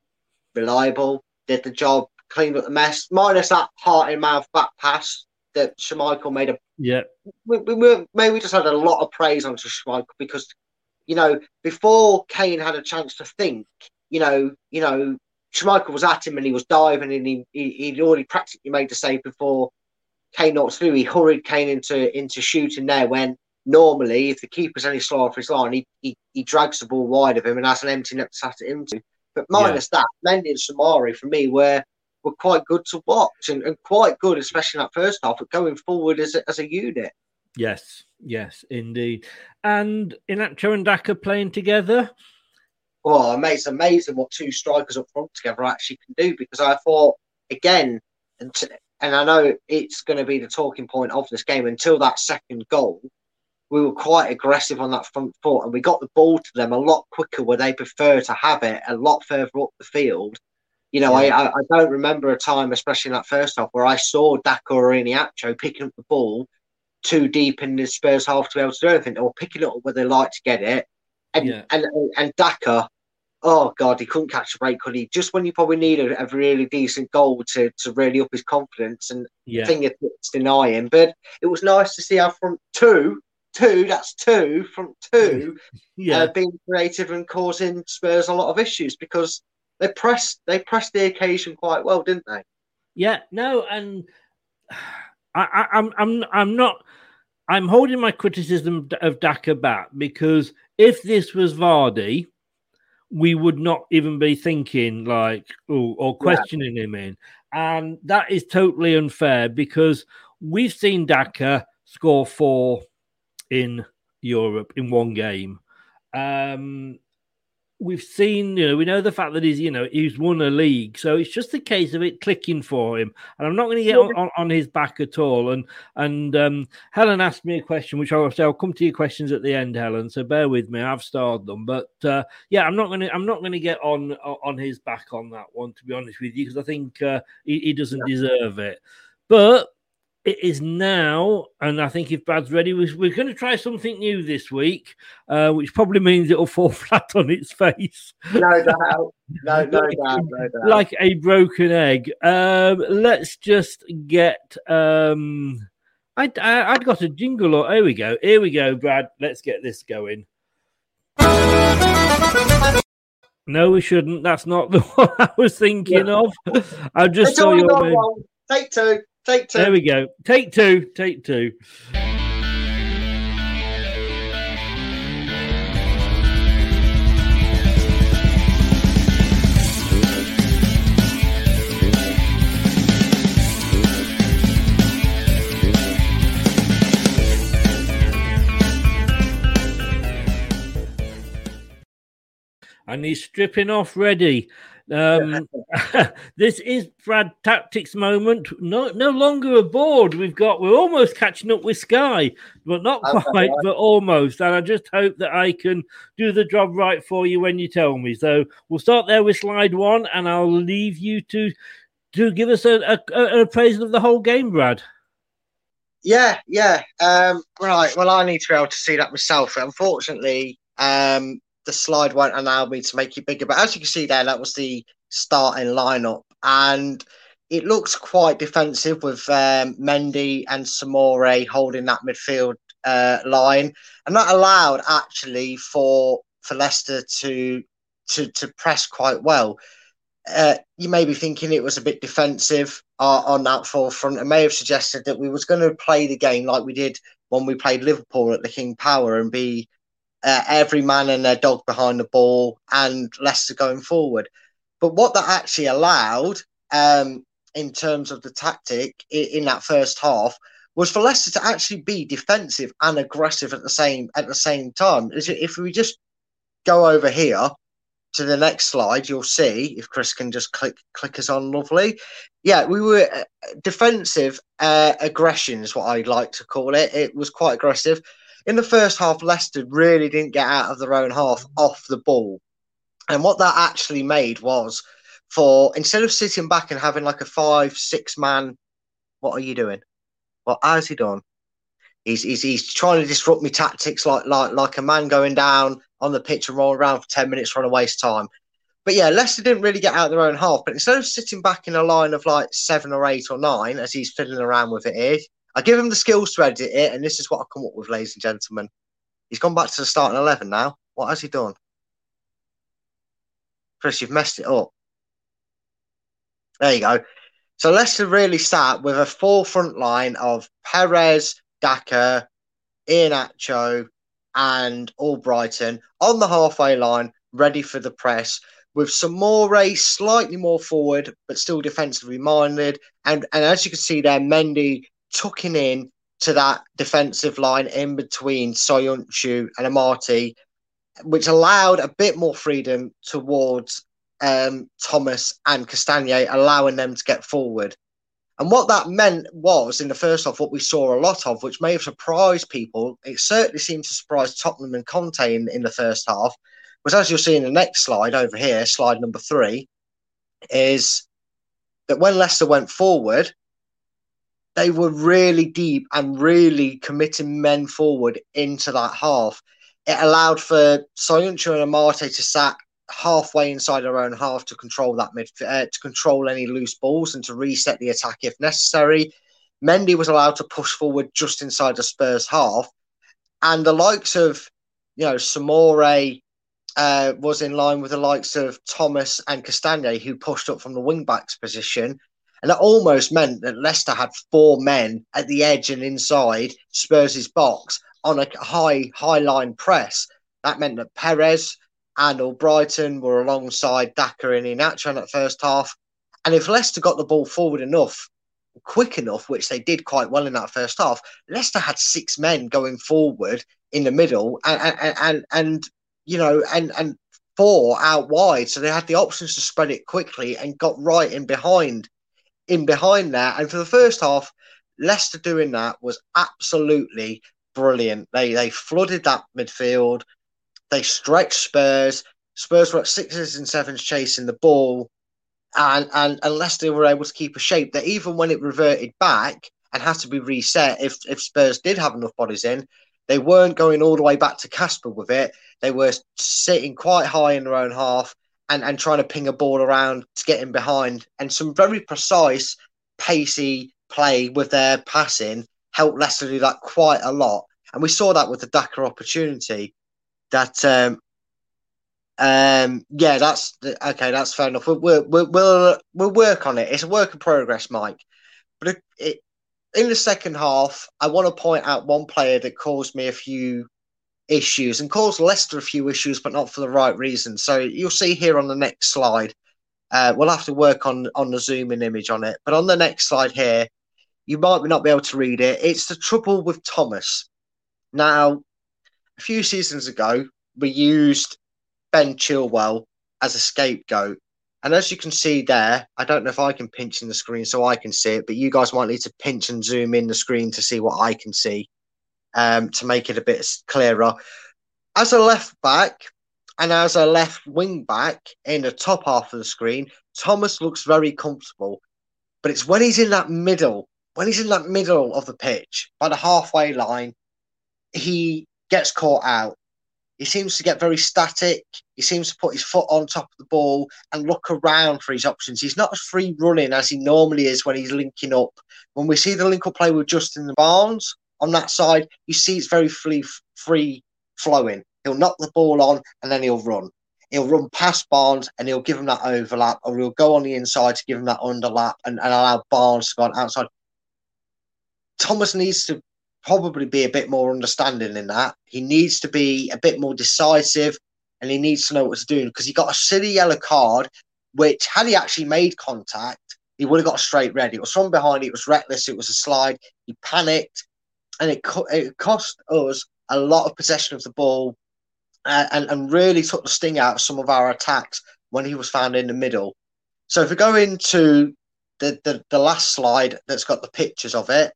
Reliable. Did the job, cleaned up the mess, minus that heart in mouth back pass that Schmeichel made a. Yeah. We, we were, maybe we just had a lot of praise onto Schmeichel because, you know, before Kane had a chance to think, you know, you know, Schmeichel was at him and he was diving and he, he he'd already practically made the save before Kane knocked through. He hurried Kane into into shooting there when normally if the keeper's any slow off his line, he, he he drags the ball wide of him and has an empty net to sat it into. But minus yeah. that, Mendy and Samari, for me, were were quite good to watch and, and quite good, especially in that first half, but going forward as a, as a unit. Yes, yes, indeed. And Inacho and Daka playing together? Well, mate, it's amazing what two strikers up front together actually can do because I thought, again, and, t- and I know it's going to be the talking point of this game, until that second goal, we were quite aggressive on that front foot and we got the ball to them a lot quicker where they prefer to have it a lot further up the field. You know, yeah. I, I don't remember a time, especially in that first half, where I saw Daka or Iheanacho picking up the ball too deep in the Spurs half to be able to do anything, or picking it up where they like to get it. And yeah. and, and, and Daka, oh, God, he couldn't catch a break, could he? Just when you probably need a, a really decent goal to, to really up his confidence and yeah. fingertips deny him. But it was nice to see our front two, Two, that's two from two, yeah. uh, being creative and causing Spurs a lot of issues because they pressed they pressed the occasion quite well, didn't they? Yeah, no, and I, I, I'm I'm I'm not I'm holding my criticism of Daka back because if this was Vardy, we would not even be thinking like oh, or questioning yeah. him in, and that is totally unfair because we've seen Daka score four in Europe in one game. Um, we've seen, you know, we know the fact that he's, you know, he's won a league. So it's just a case of it clicking for him. And I'm not going to get on, on, on his back at all. And and um, Helen asked me a question, which I'll say I'll come to your questions at the end, Helen. So bear with me. I've starred them. But uh, yeah, I'm not going to I'm not going to get on on his back on that one, to be honest with you, because I think uh, he, he doesn't yeah. deserve it. But it is now, and I think if Brad's ready, we're, we're going to try something new this week, uh, which probably means it'll fall flat on its face. No doubt. No, no doubt. No doubt. Like a broken egg. Um, let's just get... Um, I, I, I'd got a jingle. Or, here we go. Here we go, Brad. Let's get this going. No, we shouldn't. That's not the one I was thinking yeah. of. I just saw your name. Take two. Take two. There we go. Take two. Take two. and he's stripping off ready. Um, this is Brad Tactics moment. No, no longer aboard. We've got. We're almost catching up with Sky, but not quite, but almost. And I just hope that I can do the job right for you when you tell me. So we'll start there with slide one, and I'll leave you to to give us a, a, an appraisal of the whole game, Brad. Yeah, yeah. Um, right. Well, I need to be able to see that myself. Unfortunately, um. the slide won't allow me to make it bigger. But as you can see there, that was the starting lineup. And it looks quite defensive with um, Mendy and Samore holding that midfield uh, line. And that allowed, actually, for for Leicester to, to, to press quite well. Uh, you may be thinking it was a bit defensive uh, on that forefront. I may have suggested that we was going to play the game like we did when we played Liverpool at the King Power and be Uh, every man and their dog behind the ball and Leicester going forward. But what that actually allowed um, in terms of the tactic in, in that first half was for Leicester to actually be defensive and aggressive at the same at the same time. If we just go over here to the next slide, you'll see, if Chris can just click click us on, lovely. Yeah, we were uh, defensive uh, aggression is what I'd like to call it. It was quite aggressive. In the first half, Leicester really didn't get out of their own half off the ball. And what that actually made was for, instead of sitting back and having like a five, six man, what are you doing? What how's he done? He's, he's, he's trying to disrupt me tactics like, like, like a man going down on the pitch and rolling around for ten minutes trying to waste time. But yeah, Leicester didn't really get out of their own half. But instead of sitting back in a line of like seven or eight or nine, as he's fiddling around with it here, I give him the skills to edit it, and this is what I come up with, ladies and gentlemen. He's gone back to the starting eleven now. What has he done? Chris, you've messed it up. There you go. So Leicester really sat with a full front line of Perez, Daka, Iheanacho, and Albrighton on the halfway line, ready for the press, with Samore slightly more forward, but still defensively minded. And, and as you can see there, Mendy tucking in to that defensive line in between Soyuncu and Amati, which allowed a bit more freedom towards um, Thomas and Castagne, allowing them to get forward. And what that meant was, in the first half, what we saw a lot of, which may have surprised people, it certainly seemed to surprise Tottenham and Conte in, in the first half, was, as you'll see in the next slide over here, slide number three, is that when Leicester went forward, they were really deep and really committing men forward into that half. It allowed for Soyuncu and Amate to sat halfway inside their own half to control that mid, uh, to control any loose balls and to reset the attack if necessary. Mendy was allowed to push forward just inside the Spurs half, and the likes of, you know, Samore uh, was in line with the likes of Thomas and Castagne, who pushed up from the wing backs position. And that almost meant that Leicester had four men at the edge and inside Spurs' box on a high, high line press. That meant that Perez and Albrighton were alongside Daka and Iheanacho in that first half. And if Leicester got the ball forward enough, quick enough, which they did quite well in that first half, Leicester had six men going forward in the middle and, and, and, and you know, and, and four out wide. So they had the options to spread it quickly and got right in behind. in behind there. And for the first half, Leicester doing that was absolutely brilliant. They they flooded that midfield. They stretched Spurs. Spurs were at sixes and sevens chasing the ball. And, and, and Leicester were able to keep a shape that even when it reverted back and had to be reset, if, if Spurs did have enough bodies in, they weren't going all the way back to Casper with it. They were sitting quite high in their own half and, and trying to ping a ball around to get in behind. And some very precise, pacey play with their passing helped Leicester do that quite a lot. And we saw that with the Daka opportunity. That, um, um, yeah, that's okay. That's fair enough. We'll we'll we'll, we'll work on it. It's a work in progress, Mike. But it, it, in the second half, I want to point out one player that caused me a few issues and caused Leicester a few issues, but not for the right reasons. So you'll see here on the next slide. Uh, we'll have to work on on the zoom-in image on it. But on the next slide here, you might not be able to read it. It's the trouble with Thomas. Now, a few seasons ago, we used Ben Chilwell as a scapegoat. And as you can see there, I don't know if I can pinch in the screen so I can see it, but you guys might need to pinch and zoom in the screen to see what I can see um, to make it a bit clearer. As a left back and as a left wing back in the top half of the screen, Thomas looks very comfortable. But it's when he's in that middle, when he's in that middle of the pitch, by the halfway line, he gets caught out. He seems to get very static. He seems to put his foot on top of the ball and look around for his options. He's not as free running as he normally is when he's linking up. When we see the link up play with Justin Barnes on that side, you see it's very free, free flowing. He'll knock the ball on and then he'll run. He'll run past Barnes and he'll give him that overlap, or he'll go on the inside to give him that underlap and, and allow Barnes to go on outside. Thomas needs to probably be a bit more understanding in that. He needs to be a bit more decisive and he needs to know what to do, because he got a silly yellow card, which had he actually made contact, he would have got a straight red. It was from behind. It was reckless. It was a slide. He panicked and it, co- it cost us a lot of possession of the ball uh, and, and really took the sting out of some of our attacks when he was found in the middle. So if we go into the, the, the last slide that's got the pictures of it,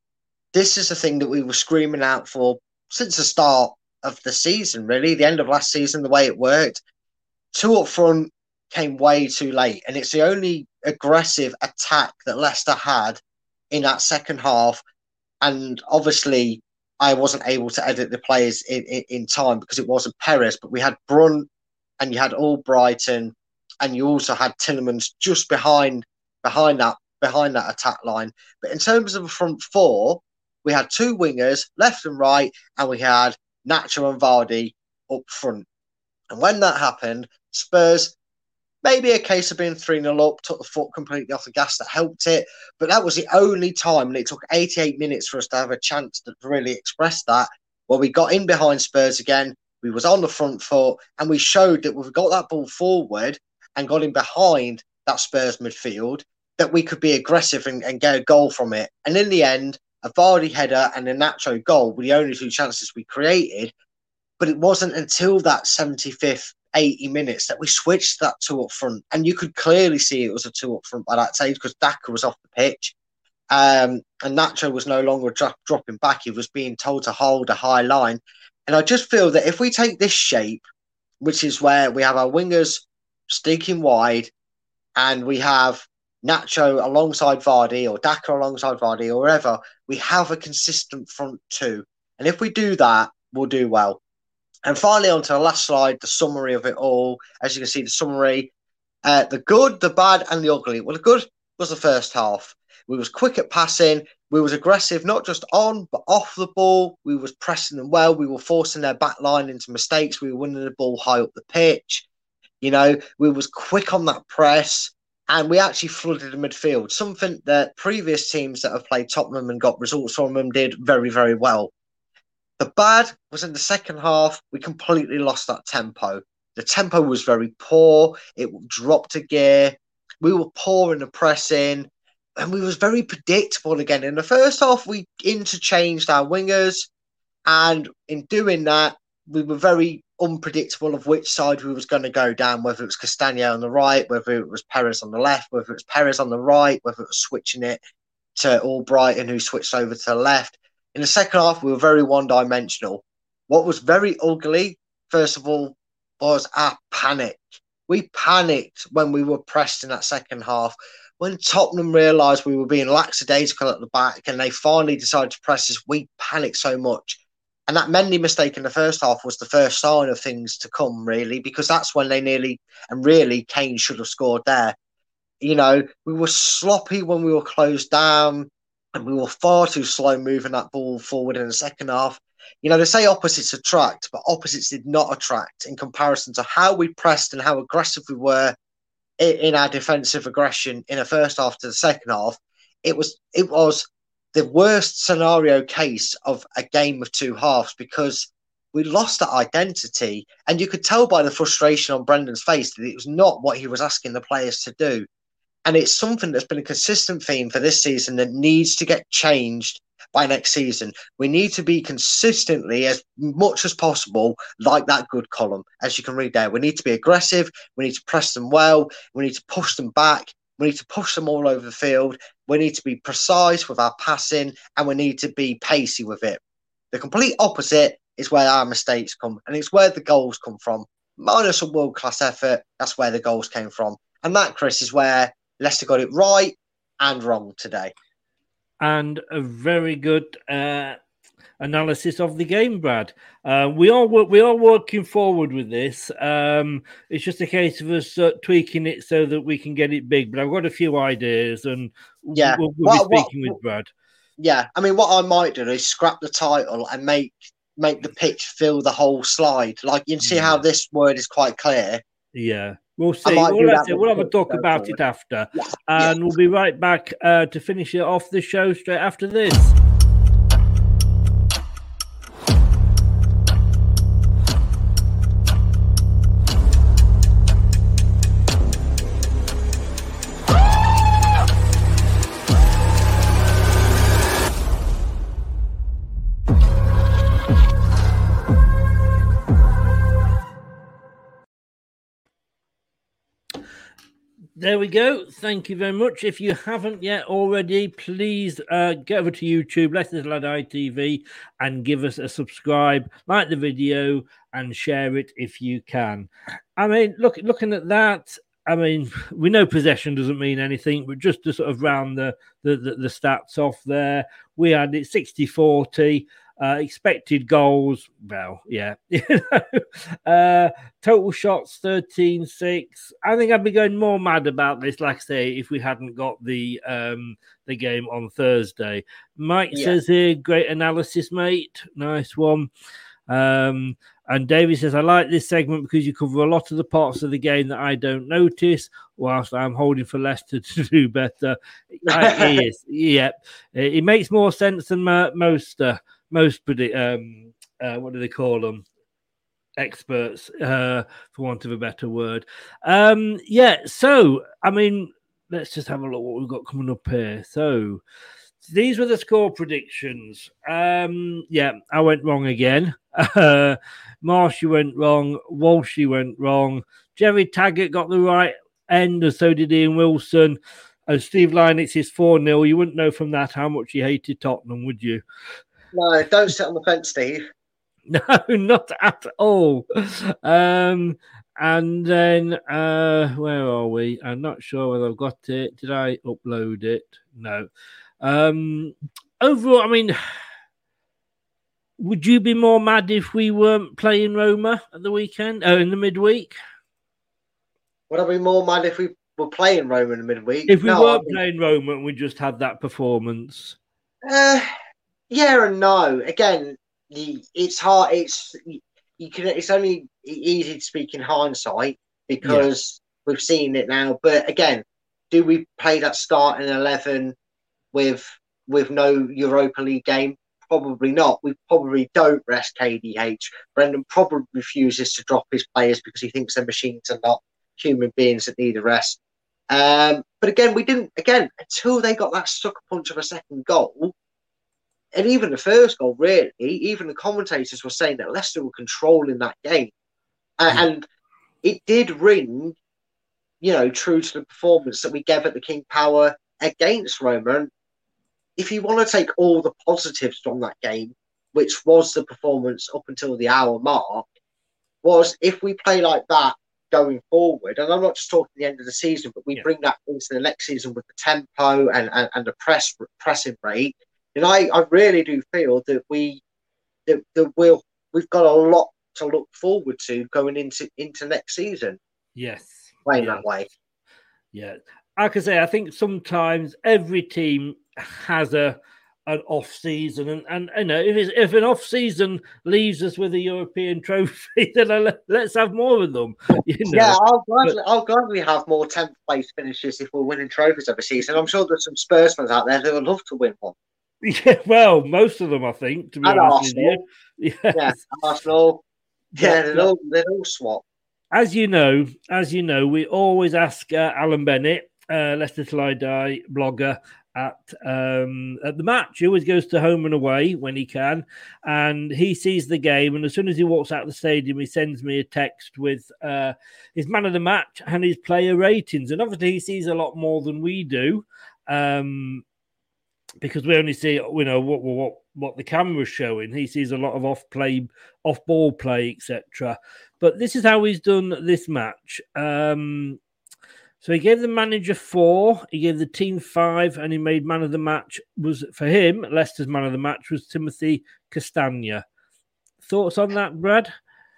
this is the thing that we were screaming out for since the start of the season, really, the end of last season, the way it worked. Two up front came way too late, and it's the only aggressive attack that Leicester had in that second half. And obviously, I wasn't able to edit the players in, in, in time because it wasn't Perez, but we had Brunt and you had Albrighton and you also had Tielemans just behind behind that behind that attack line. But in terms of the front four, we had two wingers, left and right, and we had Nacho and Vardy up front. And when that happened, Spurs, maybe a case of being three nil up, took the foot completely off the gas, that helped it. But that was the only time, and it took eighty-eight minutes for us to have a chance to really express that. Well, we got in behind Spurs again, we was on the front foot, and we showed that we've got that ball forward and got in behind that Spurs midfield, that we could be aggressive and, and get a goal from it. And in the end, a Vardy header and a Nacho goal were the only two chances we created. But it wasn't until that seventy-fifth, eighty minutes that we switched that two up front. And you could clearly see it was a two up front by that stage because Daka was off the pitch. Um, and Nacho was no longer dro- dropping back. He was being told to hold a high line. And I just feel that if we take this shape, which is where we have our wingers sticking wide and we have Nacho alongside Vardy or Daka alongside Vardy or wherever, we have a consistent front two. And if we do that, we'll do well. And finally, on to the last slide, the summary of it all. As you can see, the summary, uh, the good, the bad and the ugly. Well, the good was the first half. We was quick at passing. We was aggressive, not just on, but off the ball. We was pressing them well. We were forcing their back line into mistakes. We were winning the ball high up the pitch. You know, we was quick on that press. And we actually flooded the midfield, something that previous teams that have played Tottenham and got results from them did very, very well. The bad was in the second half, we completely lost that tempo. The tempo was very poor. It dropped a gear. We were poor in the pressing. And we was very predictable again. In the first half, we interchanged our wingers. And in doing that, we were very unpredictable of which side we was going to go down, whether it was Castagna on the right, whether it was Perez on the left, whether it was Perez on the right, whether it was switching it to Albrighton, who switched over to the left. In the second half, we were very one-dimensional. What was very ugly, first of all, was our panic. We panicked when we were pressed in that second half. When Tottenham realised we were being lackadaisical at the back and they finally decided to press us, we panicked so much. And that Mendy mistake in the first half was the first sign of things to come, really, because that's when they nearly, and really, Kane should have scored there. You know, we were sloppy when we were closed down, and we were far too slow moving that ball forward in the second half. You know, they say opposites attract, but opposites did not attract in comparison to how we pressed and how aggressive we were in, in our defensive aggression in the first half to the second half. It was, it was the worst scenario case of a game of two halves because we lost that identity. And you could tell by the frustration on Brendan's face that it was not what he was asking the players to do. And it's something that's been a consistent theme for this season that needs to get changed by next season. We need to be consistently, as much as possible, like that good column, as you can read there. We need to be aggressive. We need to press them well. We need to push them back. We need to push them all over the field. We need to be precise with our passing, and we need to be pacey with it. The complete opposite is where our mistakes come, and it's where the goals come from. Minus a world-class effort, that's where the goals came from. And that, Chris, is where Leicester got it right and wrong today. And a very good uh, analysis of the game, Brad. Uh, we are we are working forward with this. Um, it's just a case of us uh, tweaking it so that we can get it big. But I've got a few ideas, and yeah, we'll, we'll what, be speaking what, with Brad. Yeah, I mean, what I might do is scrap the title and make make the pitch fill the whole slide. Like, you can see how this word is quite clear. Yeah. We'll see. We'll, have, we'll have a talk about it after. Yeah. And yeah. we'll be right back uh, to finish it off the show straight after this. There we go. Thank you very much. If you haven't yet already, please uh, get over to YouTube, Leicester Till I Die T V, and give us a subscribe, like the video, and share it if you can. I mean, look, looking at that, I mean, we know possession doesn't mean anything, but just to sort of round the, the, the, the stats off there, we had it sixty forty. Uh, expected goals, well, yeah. uh, total shots, thirteen six. I think I'd be going more mad about this, like I say, if we hadn't got the um, the game on Thursday. Mike yeah. says here, great analysis, mate. Nice one. Um, and David says, I like this segment because you cover a lot of the parts of the game that I don't notice, whilst I'm holding for Leicester to do better. I, it is, yeah. It, it makes more sense than uh, most... Uh, Most, um, uh, what do they call them? Experts, uh, for want of a better word. Um, yeah, so, I mean, let's just have a look what we've got coming up here. So, these were the score predictions. Um, yeah, I went wrong again. Uh, Marshy went wrong. Walshy went wrong. Jerry Taggart got the right end, and so did Ian Wilson. And Steve Linux is four nil. You wouldn't know from that how much he hated Tottenham, would you? No, don't sit on the fence, Steve. No, not at all. Um, and then, uh, where are we? I'm not sure whether I've got it. Did I upload it? No. Um, overall, I mean, would you be more mad if we weren't playing Roma at the weekend? Oh, in the midweek? Would I be more mad if we were playing Roma in the midweek? If we no, weren't I mean... playing Roma and we just had that performance? Uh... Yeah and no. Again, the, it's hard. It's you can. It's only easy to speak in hindsight because yeah. we've seen it now. But again, do we play that starting eleven with with no Europa League game? Probably not. We probably don't rest K D H. Brendan probably refuses to drop his players because he thinks they're machines and not human beings that need a rest. Um, but again, we didn't. Again, until they got that sucker punch of a second goal. And even the first goal, really, even the commentators were saying that Leicester were controlling that game. Uh, mm. And it did ring, you know, true to the performance that we gave at the King Power against Roma. And if you want to take all the positives from that game, which was the performance up until the hour mark, was if we play like that going forward, and I'm not just talking the end of the season, but we yeah. bring that into the next season with the tempo and, and, and the press pressing rate, and I, I really do feel that we that, that we'll, we've got a lot to look forward to going into, into next season. Yes. Playing yes. that way. Yeah. Like I say, I think sometimes every team has a an off season, and, and you know, if it's, if an off season leaves us with a European trophy, then I, let's have more of them. You know? Yeah, I'll gladly, but, I'll gladly have more tenth place finishes if we're winning trophies every season. I'm sure there's some Spurs fans out there who would love to win one. Yeah, well, most of them, I think, to be and honest Arsenal. with you. Yes. Yeah, Arsenal. Yeah, they're all, they're all swap. As you know, as you know, we always ask uh, Alan Bennett, uh, Leicester Till I Die blogger, at um, at the match. He always goes to home and away when he can, and he sees the game. And as soon as he walks out of the stadium, he sends me a text with uh, his man of the match and his player ratings. And obviously, he sees a lot more than we do, um, because we only see, you know, what what what the camera's showing. He sees a lot of off play, off ball play, et cetera. But this is how he's done this match. Um, So he gave the manager four, he gave the team five, and he made man of the match. Was for him, Leicester's man of the match was Timothy Castagna. Thoughts on that, Brad?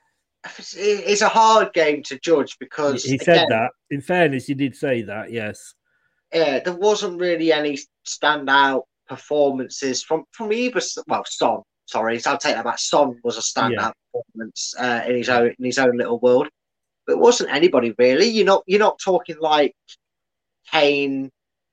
It's a hard game to judge because he said again, that. In fairness, he did say that. Yes. Yeah, there wasn't really any standout performances from from either. Well, Son, sorry, I'll take that back. Son was a standout yeah. performance uh, in his own in his own little world. But it wasn't anybody really. You're not you're not talking like Kane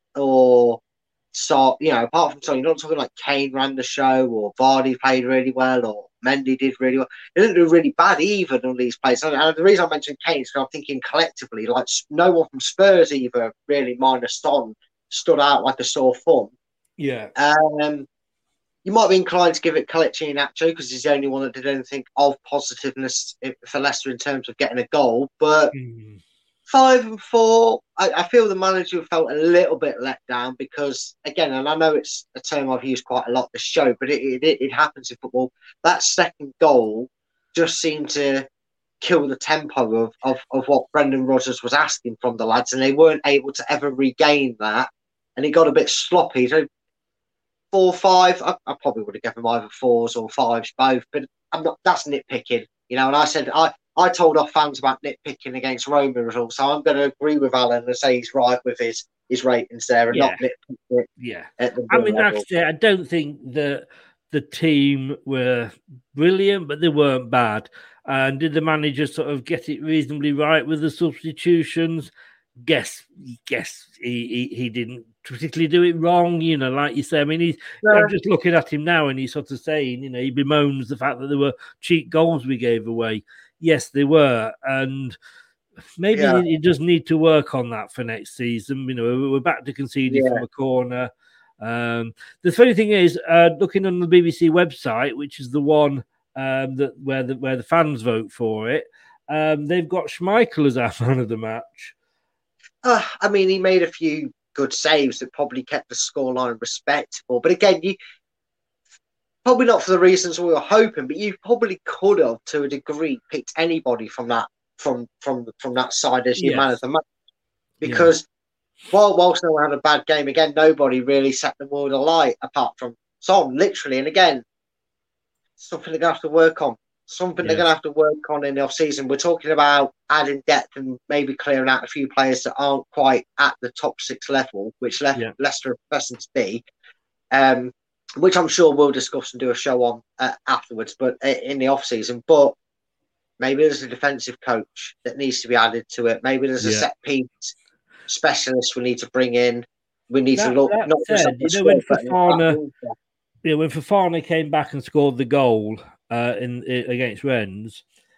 or so you know, apart from Son, you're not talking like Kane ran the show or Vardy played really well or Mendy did really well. They didn't do really bad either, none of these players. And the reason I mentioned Kane is because I'm thinking collectively, like no one from Spurs either, really minus Son, stood out like a sore thumb. Yeah. Um You might be inclined to give it Kelechi Iheanacho because he's the only one that did anything of positiveness for Leicester in terms of getting a goal. But mm. five and four, I, I feel the manager felt a little bit let down because, again, and I know it's a term I've used quite a lot this show, but it, it, it happens in football. That second goal just seemed to kill the tempo of, of, of what Brendan Rodgers was asking from the lads, and they weren't able to ever regain that. And it got a bit sloppy. So, Four, five. I, I probably would have given them either fours or fives, both. But I'm not. That's nitpicking, you know. And I said I, I told our fans about nitpicking against Roma as well. So I'm going to agree with Alan and say he's right with his his ratings there and yeah. not nitpick it. Yeah. At the I mean, level. actually, I don't think that the team were brilliant, but they weren't bad. And did the manager sort of get it reasonably right with the substitutions? Guess, guess he, he he didn't particularly do it wrong, you know, like you say. I mean, he's yeah. I'm just looking at him now and he's sort of saying, you know, he bemoans the fact that there were cheap goals we gave away. Yes, they were. And maybe yeah. he, he does need to work on that for next season. You know, we're back to conceding yeah. from a corner. Um, the funny thing is, uh, looking on the B B C website, which is the one um, that where the where the fans vote for it, um, they've got Schmeichel as our man of the match. Uh, I mean, he made a few good saves that probably kept the scoreline respectable. But again, you probably not for the reasons we were hoping, but you probably could have, to a degree, picked anybody from that from from from that side as your yes. man of the match. Because yeah. while whilst no one had a bad game, again, nobody really set the world alight apart from Son, literally. And again, something they're going to have to work on. Something yeah. they're going to have to work on in the off-season. We're talking about adding depth and maybe clearing out a few players that aren't quite at the top six level, which Le- yeah. Leicester are professing to be, um, which I'm sure we'll discuss and do a show on uh, afterwards, but uh, in the off-season. But maybe there's a defensive coach that needs to be added to it. Maybe there's a yeah. set-piece specialist we need to bring in. We need that, to look... That not said, just you know, when Fofana, you know, when Fofana came back and scored the goal... Uh, in, in against Rennes,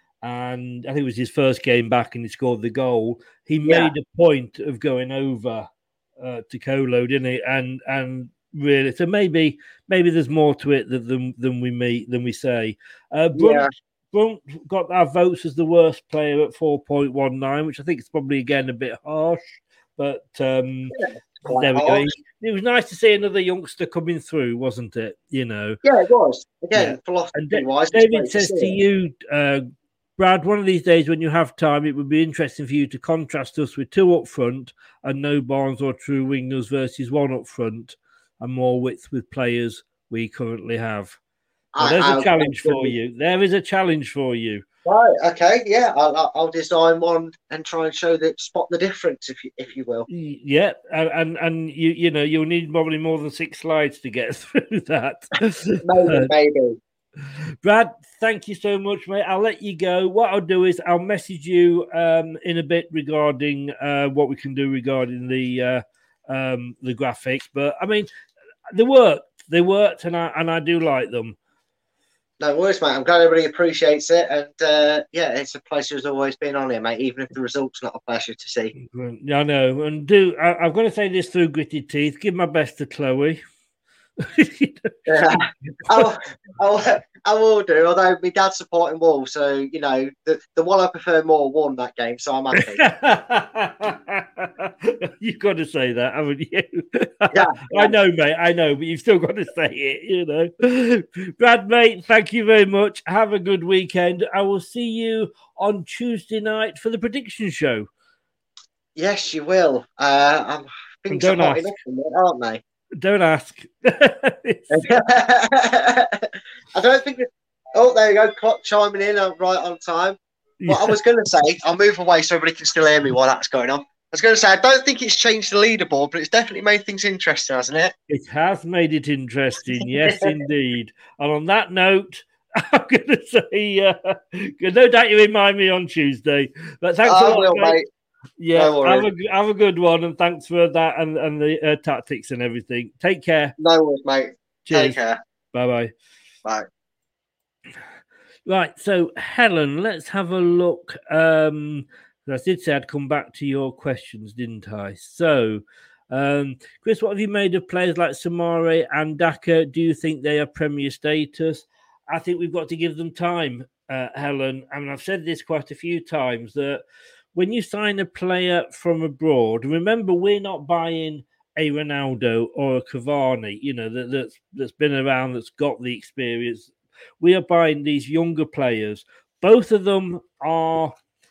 and I think it was his first game back, and he scored the goal. He yeah. made a point of going over uh, to Kolo, didn't he? And and really, so maybe maybe there's more to it than than we may, than we say. Uh, Brunt, yeah. Brunt got our votes as the worst player at four point one nine, which I think is probably again a bit harsh, but um, yeah, there we harsh. go. It was nice to see another youngster coming through, wasn't it? You know. Yeah, it was. Again, yeah. philosophy-wise. D- David says to, to you, uh, Brad, one of these days when you have time, it would be interesting for you to contrast us with two up front and no Barnes or true wingers versus one up front and more width with players we currently have. Well, there's I, a challenge I'll, for you. There is a challenge for you. Right. Okay. Yeah. I'll, I'll design one and try and show that spot the difference, if you if you will. Yeah, and and, and you you know you'll need probably more than six slides to get through that. maybe, uh, maybe. Brad, thank you so much, mate. I'll let you go. What I'll do is I'll message you um, in a bit regarding uh, what we can do regarding the uh, um, the graphics. But I mean, they worked. They worked, and I and I do like them. No worries, mate. I'm glad everybody appreciates it. And uh, yeah, it's a pleasure as always being on here, mate, even if the result's not a pleasure to see. Yeah, I know. And do I, I've got to say this through gritted teeth. Give my best to Chloe. yeah. I, I, I will do, although my dad's supporting Wolves, so, you know, the, the one I prefer more won that game, so I'm happy. You've got to say that, haven't you? Yeah, I know, mate, I know, but you've still got to say it, you know. Brad, mate, thank you very much. Have a good weekend. I will see you on Tuesday night for the prediction show. Yes, you will. Uh, I'm things are hot enough, aren't they? Don't ask. I don't think. It... Oh, there you go. Clock chiming in right on time. What yeah. I was going to say, I'll move away so everybody can still hear me while that's going on. I was going to say, I don't think it's changed the leaderboard, but it's definitely made things interesting, hasn't it? It has made it interesting. Yes, indeed. And on that note, I'm going to say, uh, no doubt you remind me on Tuesday. But thanks I a lot, will, mate. mate. Yeah, no have a have a good one, and thanks for that and, and the uh, tactics and everything. Take care. No worries, mate. Cheers. Take care. Bye-bye. Bye. Right, so Helen, let's have a look. Um, I did say I'd come back to your questions, didn't I? So, um, Chris, what have you made of players like Samari and Daka? Do you think they are Premier status? I think we've got to give them time, uh, Helen. I mean, I've said this quite a few times that when you sign a player from abroad, remember, we're not buying a Ronaldo or a Cavani, you know, that, that's that's been around, that's got the experience. We are buying these younger players. Both of them are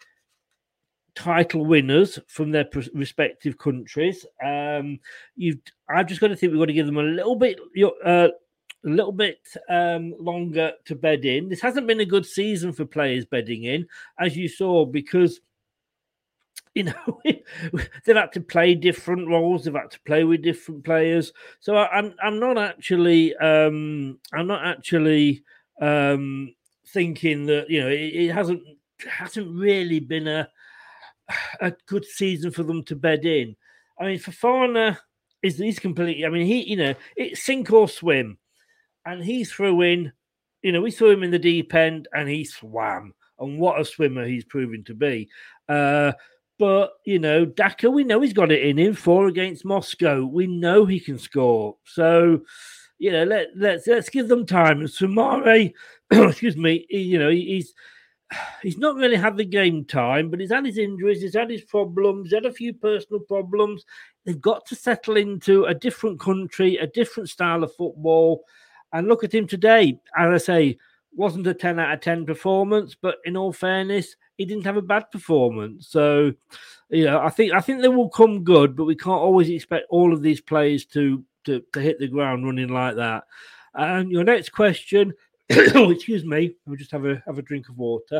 title winners from their respective countries. Um, you've, I've just got to think we've got to give them a little bit, uh, a little bit um, longer to bed in. This hasn't been a good season for players bedding in, as you saw, because you know, they've had to play different roles. They've had to play with different players. So I, I'm, I'm not actually, um, I'm not actually um, thinking that you know it, it hasn't hasn't really been a a good season for them to bed in. I mean, Fofana is he's completely. I mean, he you know it's sink or swim, and he threw in. You know, we threw him in the deep end, and he swam. And what a swimmer he's proven to be. Uh, But, you know, Daka, we know he's got it in him. Four against Moscow. We know he can score. So, you know, let, let's let's give them time. And Samari, excuse me, he, you know, he's he's not really had the game time, but he's had his injuries, he's had his problems, he's had a few personal problems. They've got to settle into a different country, a different style of football. And look at him today. As I say, wasn't a ten out of ten performance, but in all fairness, he didn't have a bad performance. So, you know, I think I think they will come good, but we can't always expect all of these players to to, to hit the ground running like that. And your next question, oh, excuse me, I'll just have a have a drink of water.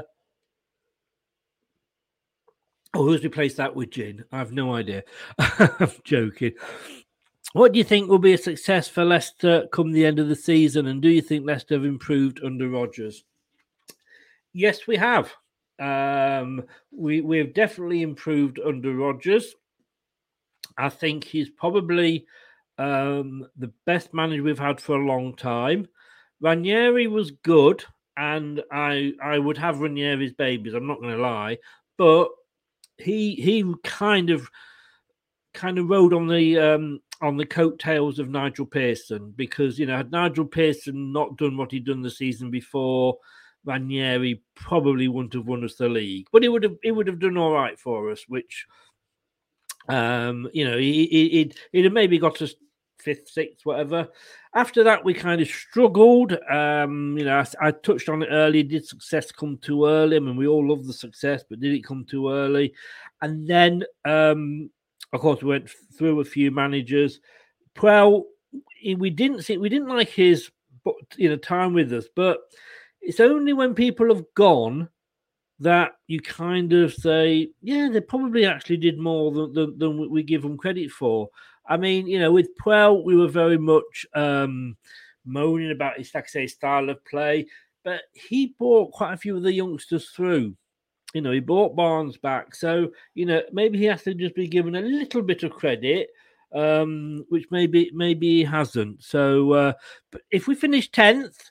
Oh, who's replaced that with gin? I have no idea. I'm joking. What do you think will be a success for Leicester come the end of the season? And do you think Leicester have improved under Rodgers? Yes, we have. Um, we, we've definitely improved under Rodgers. I think he's probably um, the best manager we've had for a long time. Ranieri was good, and I I would have Ranieri's babies, I'm not going to lie. But he he kind of kind of rode on the um, on the coattails of Nigel Pearson, because, you know, had Nigel Pearson not done what he'd done the season before, Ranieri probably wouldn't have won us the league, but he would have he would have done all right for us, which um, you know, he, he, he'd, he'd have maybe got us fifth, sixth, whatever. After that, we kind of struggled. Um, you know, I, I touched on it earlier. Did success come too early? I mean, we all love the success, but did it come too early? And then, um, of course, we went through a few managers. Well, we didn't see, we didn't like his, you know, time with us, but it's only when people have gone that you kind of say, yeah, they probably actually did more than, than, than we give them credit for. I mean, you know, with Puel, we were very much um, moaning about his, like I say, style of play, but he brought quite a few of the youngsters through. You know, he brought Barnes back. So, you know, maybe he has to just be given a little bit of credit, um, which maybe maybe he hasn't. So, uh, but if we finish tenth,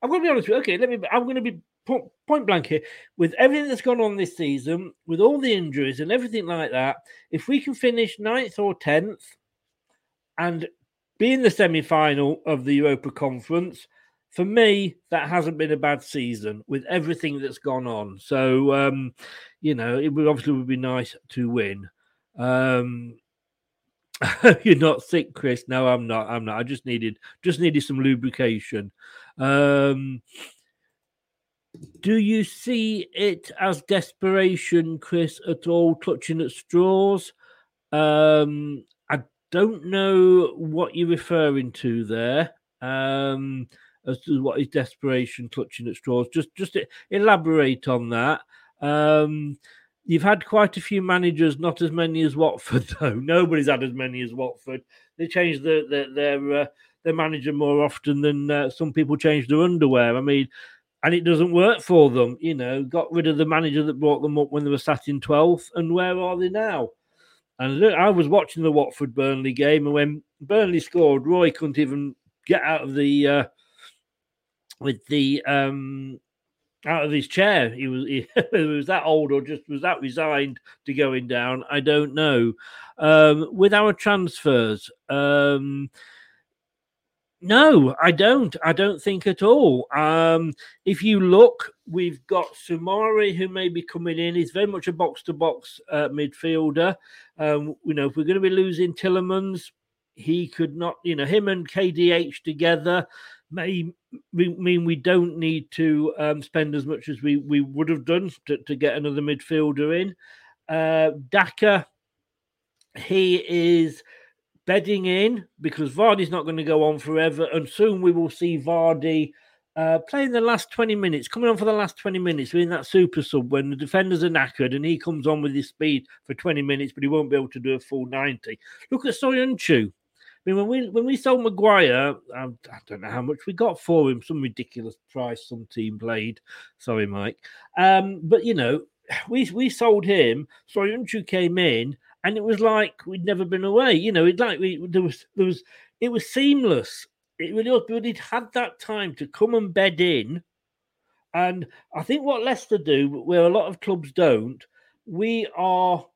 I'm going to be honest with you. Okay, let me. I'm going to be point blank here. With everything that's gone on this season, with all the injuries and everything like that, if we can finish ninth or tenth and be in the semi-final of the Europa Conference, for me, that hasn't been a bad season with everything that's gone on. So, um, you know, it would obviously would be nice to win. Um, you're not sick, Chris. No, I'm not. I'm not. I just needed just needed some lubrication. Um, do you see it as desperation, Chris, at all, clutching at straws? Um, I don't know what you're referring to there. Um, as to what is desperation, clutching at straws. Just, just elaborate on that. Um, you've had quite a few managers, not as many as Watford, though. Nobody's had as many as Watford. They change the, the, their uh, their manager more often than uh, some people change their underwear. I mean, and it doesn't work for them. You know, got rid of the manager that brought them up when they were sat in twelfth, and where are they now? And look, I was watching the Watford Burnley game, and when Burnley scored, Roy couldn't even get out of the uh, with the um, out of his chair. He was he, he was that old, or just was that resigned to going down. I don't know. Um, with our transfers, um, no, I don't. I don't think at all. Um, if you look, we've got Sumari, who may be coming in. He's very much a box-to-box uh, midfielder. Um, you know, if we're going to be losing Tillemans, he could not, you know, him and K D H together may mean we don't need to um, spend as much as we, we would have done to, to get another midfielder in. Uh, Daka, he is bedding in because Vardy's not going to go on forever, and soon we will see Vardy uh, playing the last twenty minutes, coming on for the last twenty minutes, in that super sub when the defenders are knackered and he comes on with his speed for twenty minutes, but he won't be able to do a full ninety. Look at Soyuncu. I mean, when we when we sold Maguire, I, I don't know how much we got for him, some ridiculous price some team played. Sorry, Mike. Um, but, you know, we we sold him, Soyuncu came in, and it was like we'd never been away. You know, it like we there was there was it was seamless. It really was, but he'd had that time to come and bed in. And I think what Leicester do, where a lot of clubs don't, we are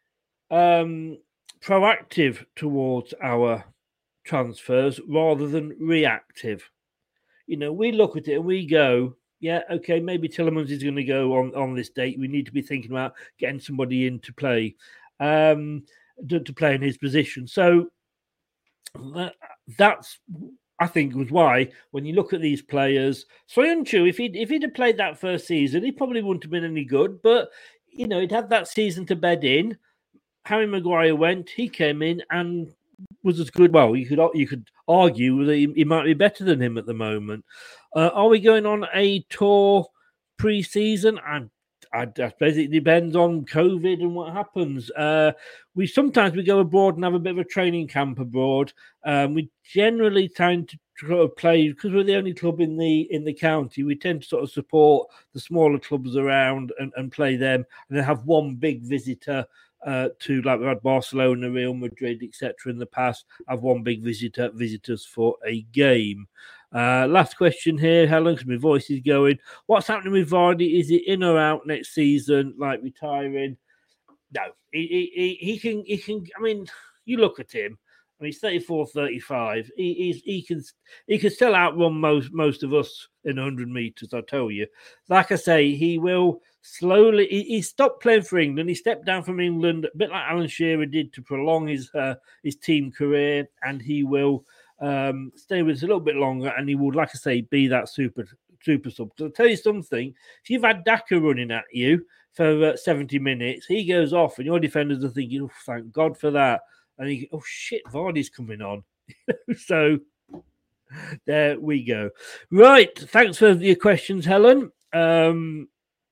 um, proactive towards our transfers rather than reactive. You know, we look at it and we go, yeah, okay, maybe Tillemans is going to go on, on this date. We need to be thinking about getting somebody in to play, um, to, to play in his position. So that, that's, I think, was why when you look at these players, Soyuncu, if he'd, if he'd have played that first season, he probably wouldn't have been any good. But, you know, he'd had that season to bed in. Harry Maguire went, he came in and was as good. Well, you could you could argue that he, he might be better than him at the moment. Uh, are we going on a tour pre-season? I, I, I suppose it depends on COVID and what happens. Uh, we sometimes we go abroad and have a bit of a training camp abroad. Um, we generally tend to sort of play because we're the only club in the in the county. We tend to sort of support the smaller clubs around and, and play them, and then have one big visitor. Uh, to like we had Barcelona, Real Madrid, et cetera in the past. Have one big visitor visitors for a game. Uh, last question here, Helen, because my voice is going. What's happening with Vardy? Is he in or out next season? Like retiring? No, he he he can he can. I mean, you look at him. I mean, he's thirty-four, thirty-five. He he's, he can he can still outrun most most of us in one hundred meters. I tell you. Like I say, he will. Slowly, he, he stopped playing for England. He stepped down from England, a bit like Alan Shearer did, to prolong his uh, his team career, and he will um, stay with us a little bit longer. And he would, like I say, be that super super sub. So I'll tell you something: if you've had Daka running at you for uh, seventy minutes, he goes off, and your defenders are thinking, "Oh, thank God for that!" And he, oh shit, Vardy's coming on. So there we go. Right, thanks for your questions, Helen. Um,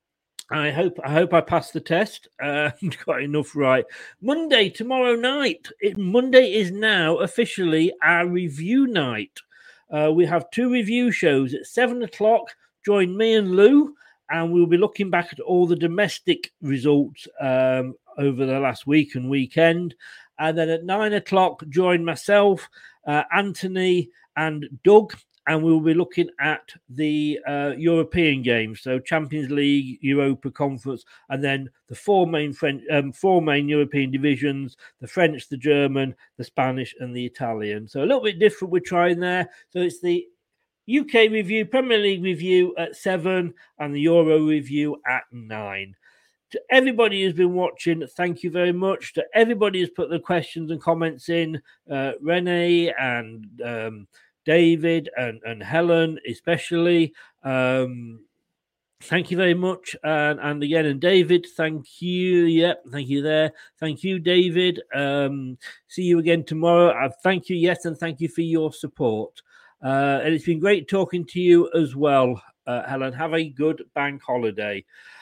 I hope I hope I passed the test. Uh, got enough right. Monday, tomorrow night. It, Monday is now officially our review night. Uh, we have two review shows at seven o'clock. Join me and Lou, and we'll be looking back at all the domestic results um, over the last week and weekend. And then at nine o'clock, join myself, uh, Anthony, and Doug. and we will be looking at the uh, European games, so Champions League, Europa Conference, and then the four main French, um, four main European divisions: the French, the German, the Spanish, and the Italian. So a little bit different we're trying there. So it's the U K review, Premier League review at seven, and the Euro review at nine. To everybody who's been watching, thank you very much. To everybody who's put the questions and comments in, uh, Renee and um, David and, and Helen especially, um, thank you very much. And, and again, and David, thank you. Yep, thank you there. Thank you, David. Um, see you again tomorrow. Uh, thank you, yes, and thank you for your support. Uh, and it's been great talking to you as well, uh, Helen. Have a good bank holiday.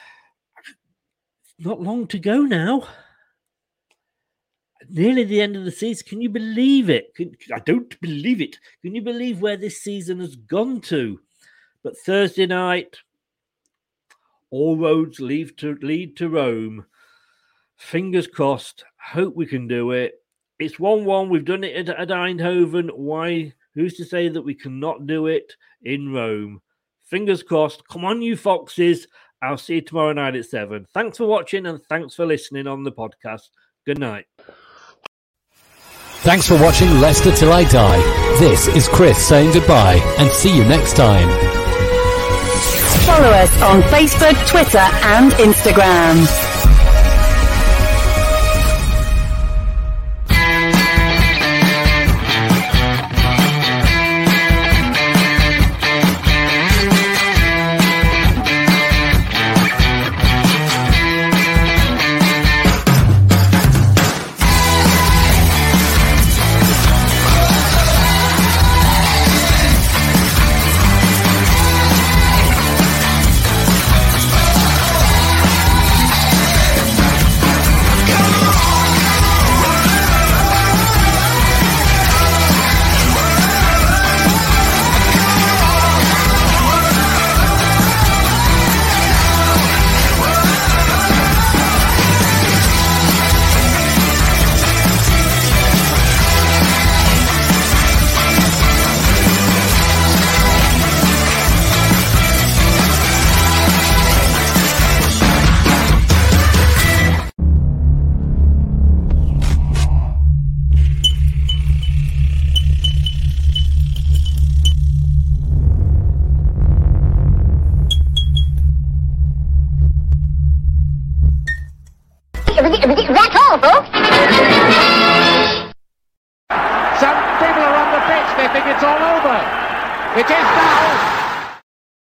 Not long to go now. Nearly the end of the season. Can you believe it? Can, I don't believe it. Can you believe where this season has gone to? But Thursday night, all roads lead to lead to Rome. Fingers crossed. Hope we can do it. It's one one. We've done it at, at Eindhoven. Why? Who's to say that we cannot do it in Rome? Fingers crossed. Come on, you foxes. I'll see you tomorrow night at seven. Thanks for watching and thanks for listening on the podcast. Good night. Thanks for watching Leicester Till I Die. This is Chris saying goodbye and see you next time. Follow us on Facebook, Twitter and Instagram. That's all, folks. Some people are on the pitch, they think it's all over. It is now.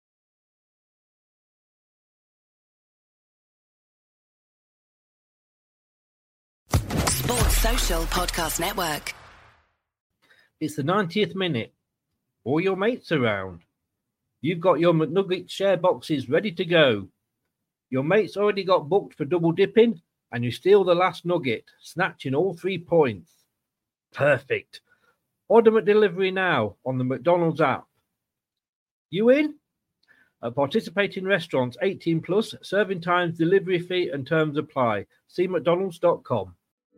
Sports Social Podcast Network. It's the ninetieth minute. All your mates around. You've got your McNugget share boxes ready to go. Your mates already got booked for double dipping, and you steal the last nugget, snatching all three points. Perfect. Order McDelivery now on the McDonald's app. You in? At participating restaurants, eighteen plus, serving times, delivery fee and terms apply. See mcdonalds dot com.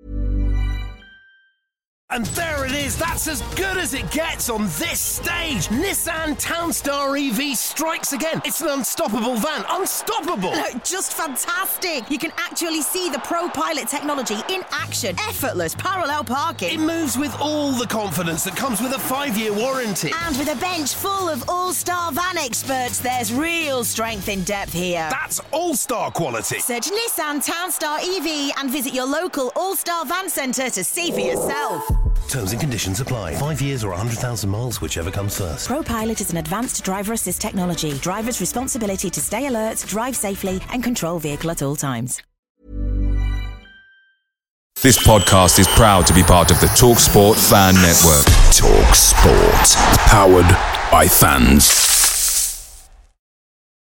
And there it is. That's as good as it gets on this stage. Nissan Townstar E V strikes again. It's an unstoppable van. Unstoppable. No, just fantastic. You can actually see the ProPilot technology in action. Effortless parallel parking. It moves with all the confidence that comes with a five-year warranty. And with a bench full of all-star van experts, there's real strength in depth here. That's all-star quality. Search Nissan Townstar E V and visit your local all-star van centre to see for yourself. Terms and conditions apply. Five years or one hundred thousand miles, whichever comes first. ProPilot is an advanced driver assist technology. Driver's responsibility to stay alert, drive safely, and control vehicle at all times. This podcast is proud to be part of the TalkSport Fan Network. TalkSport. Powered by fans.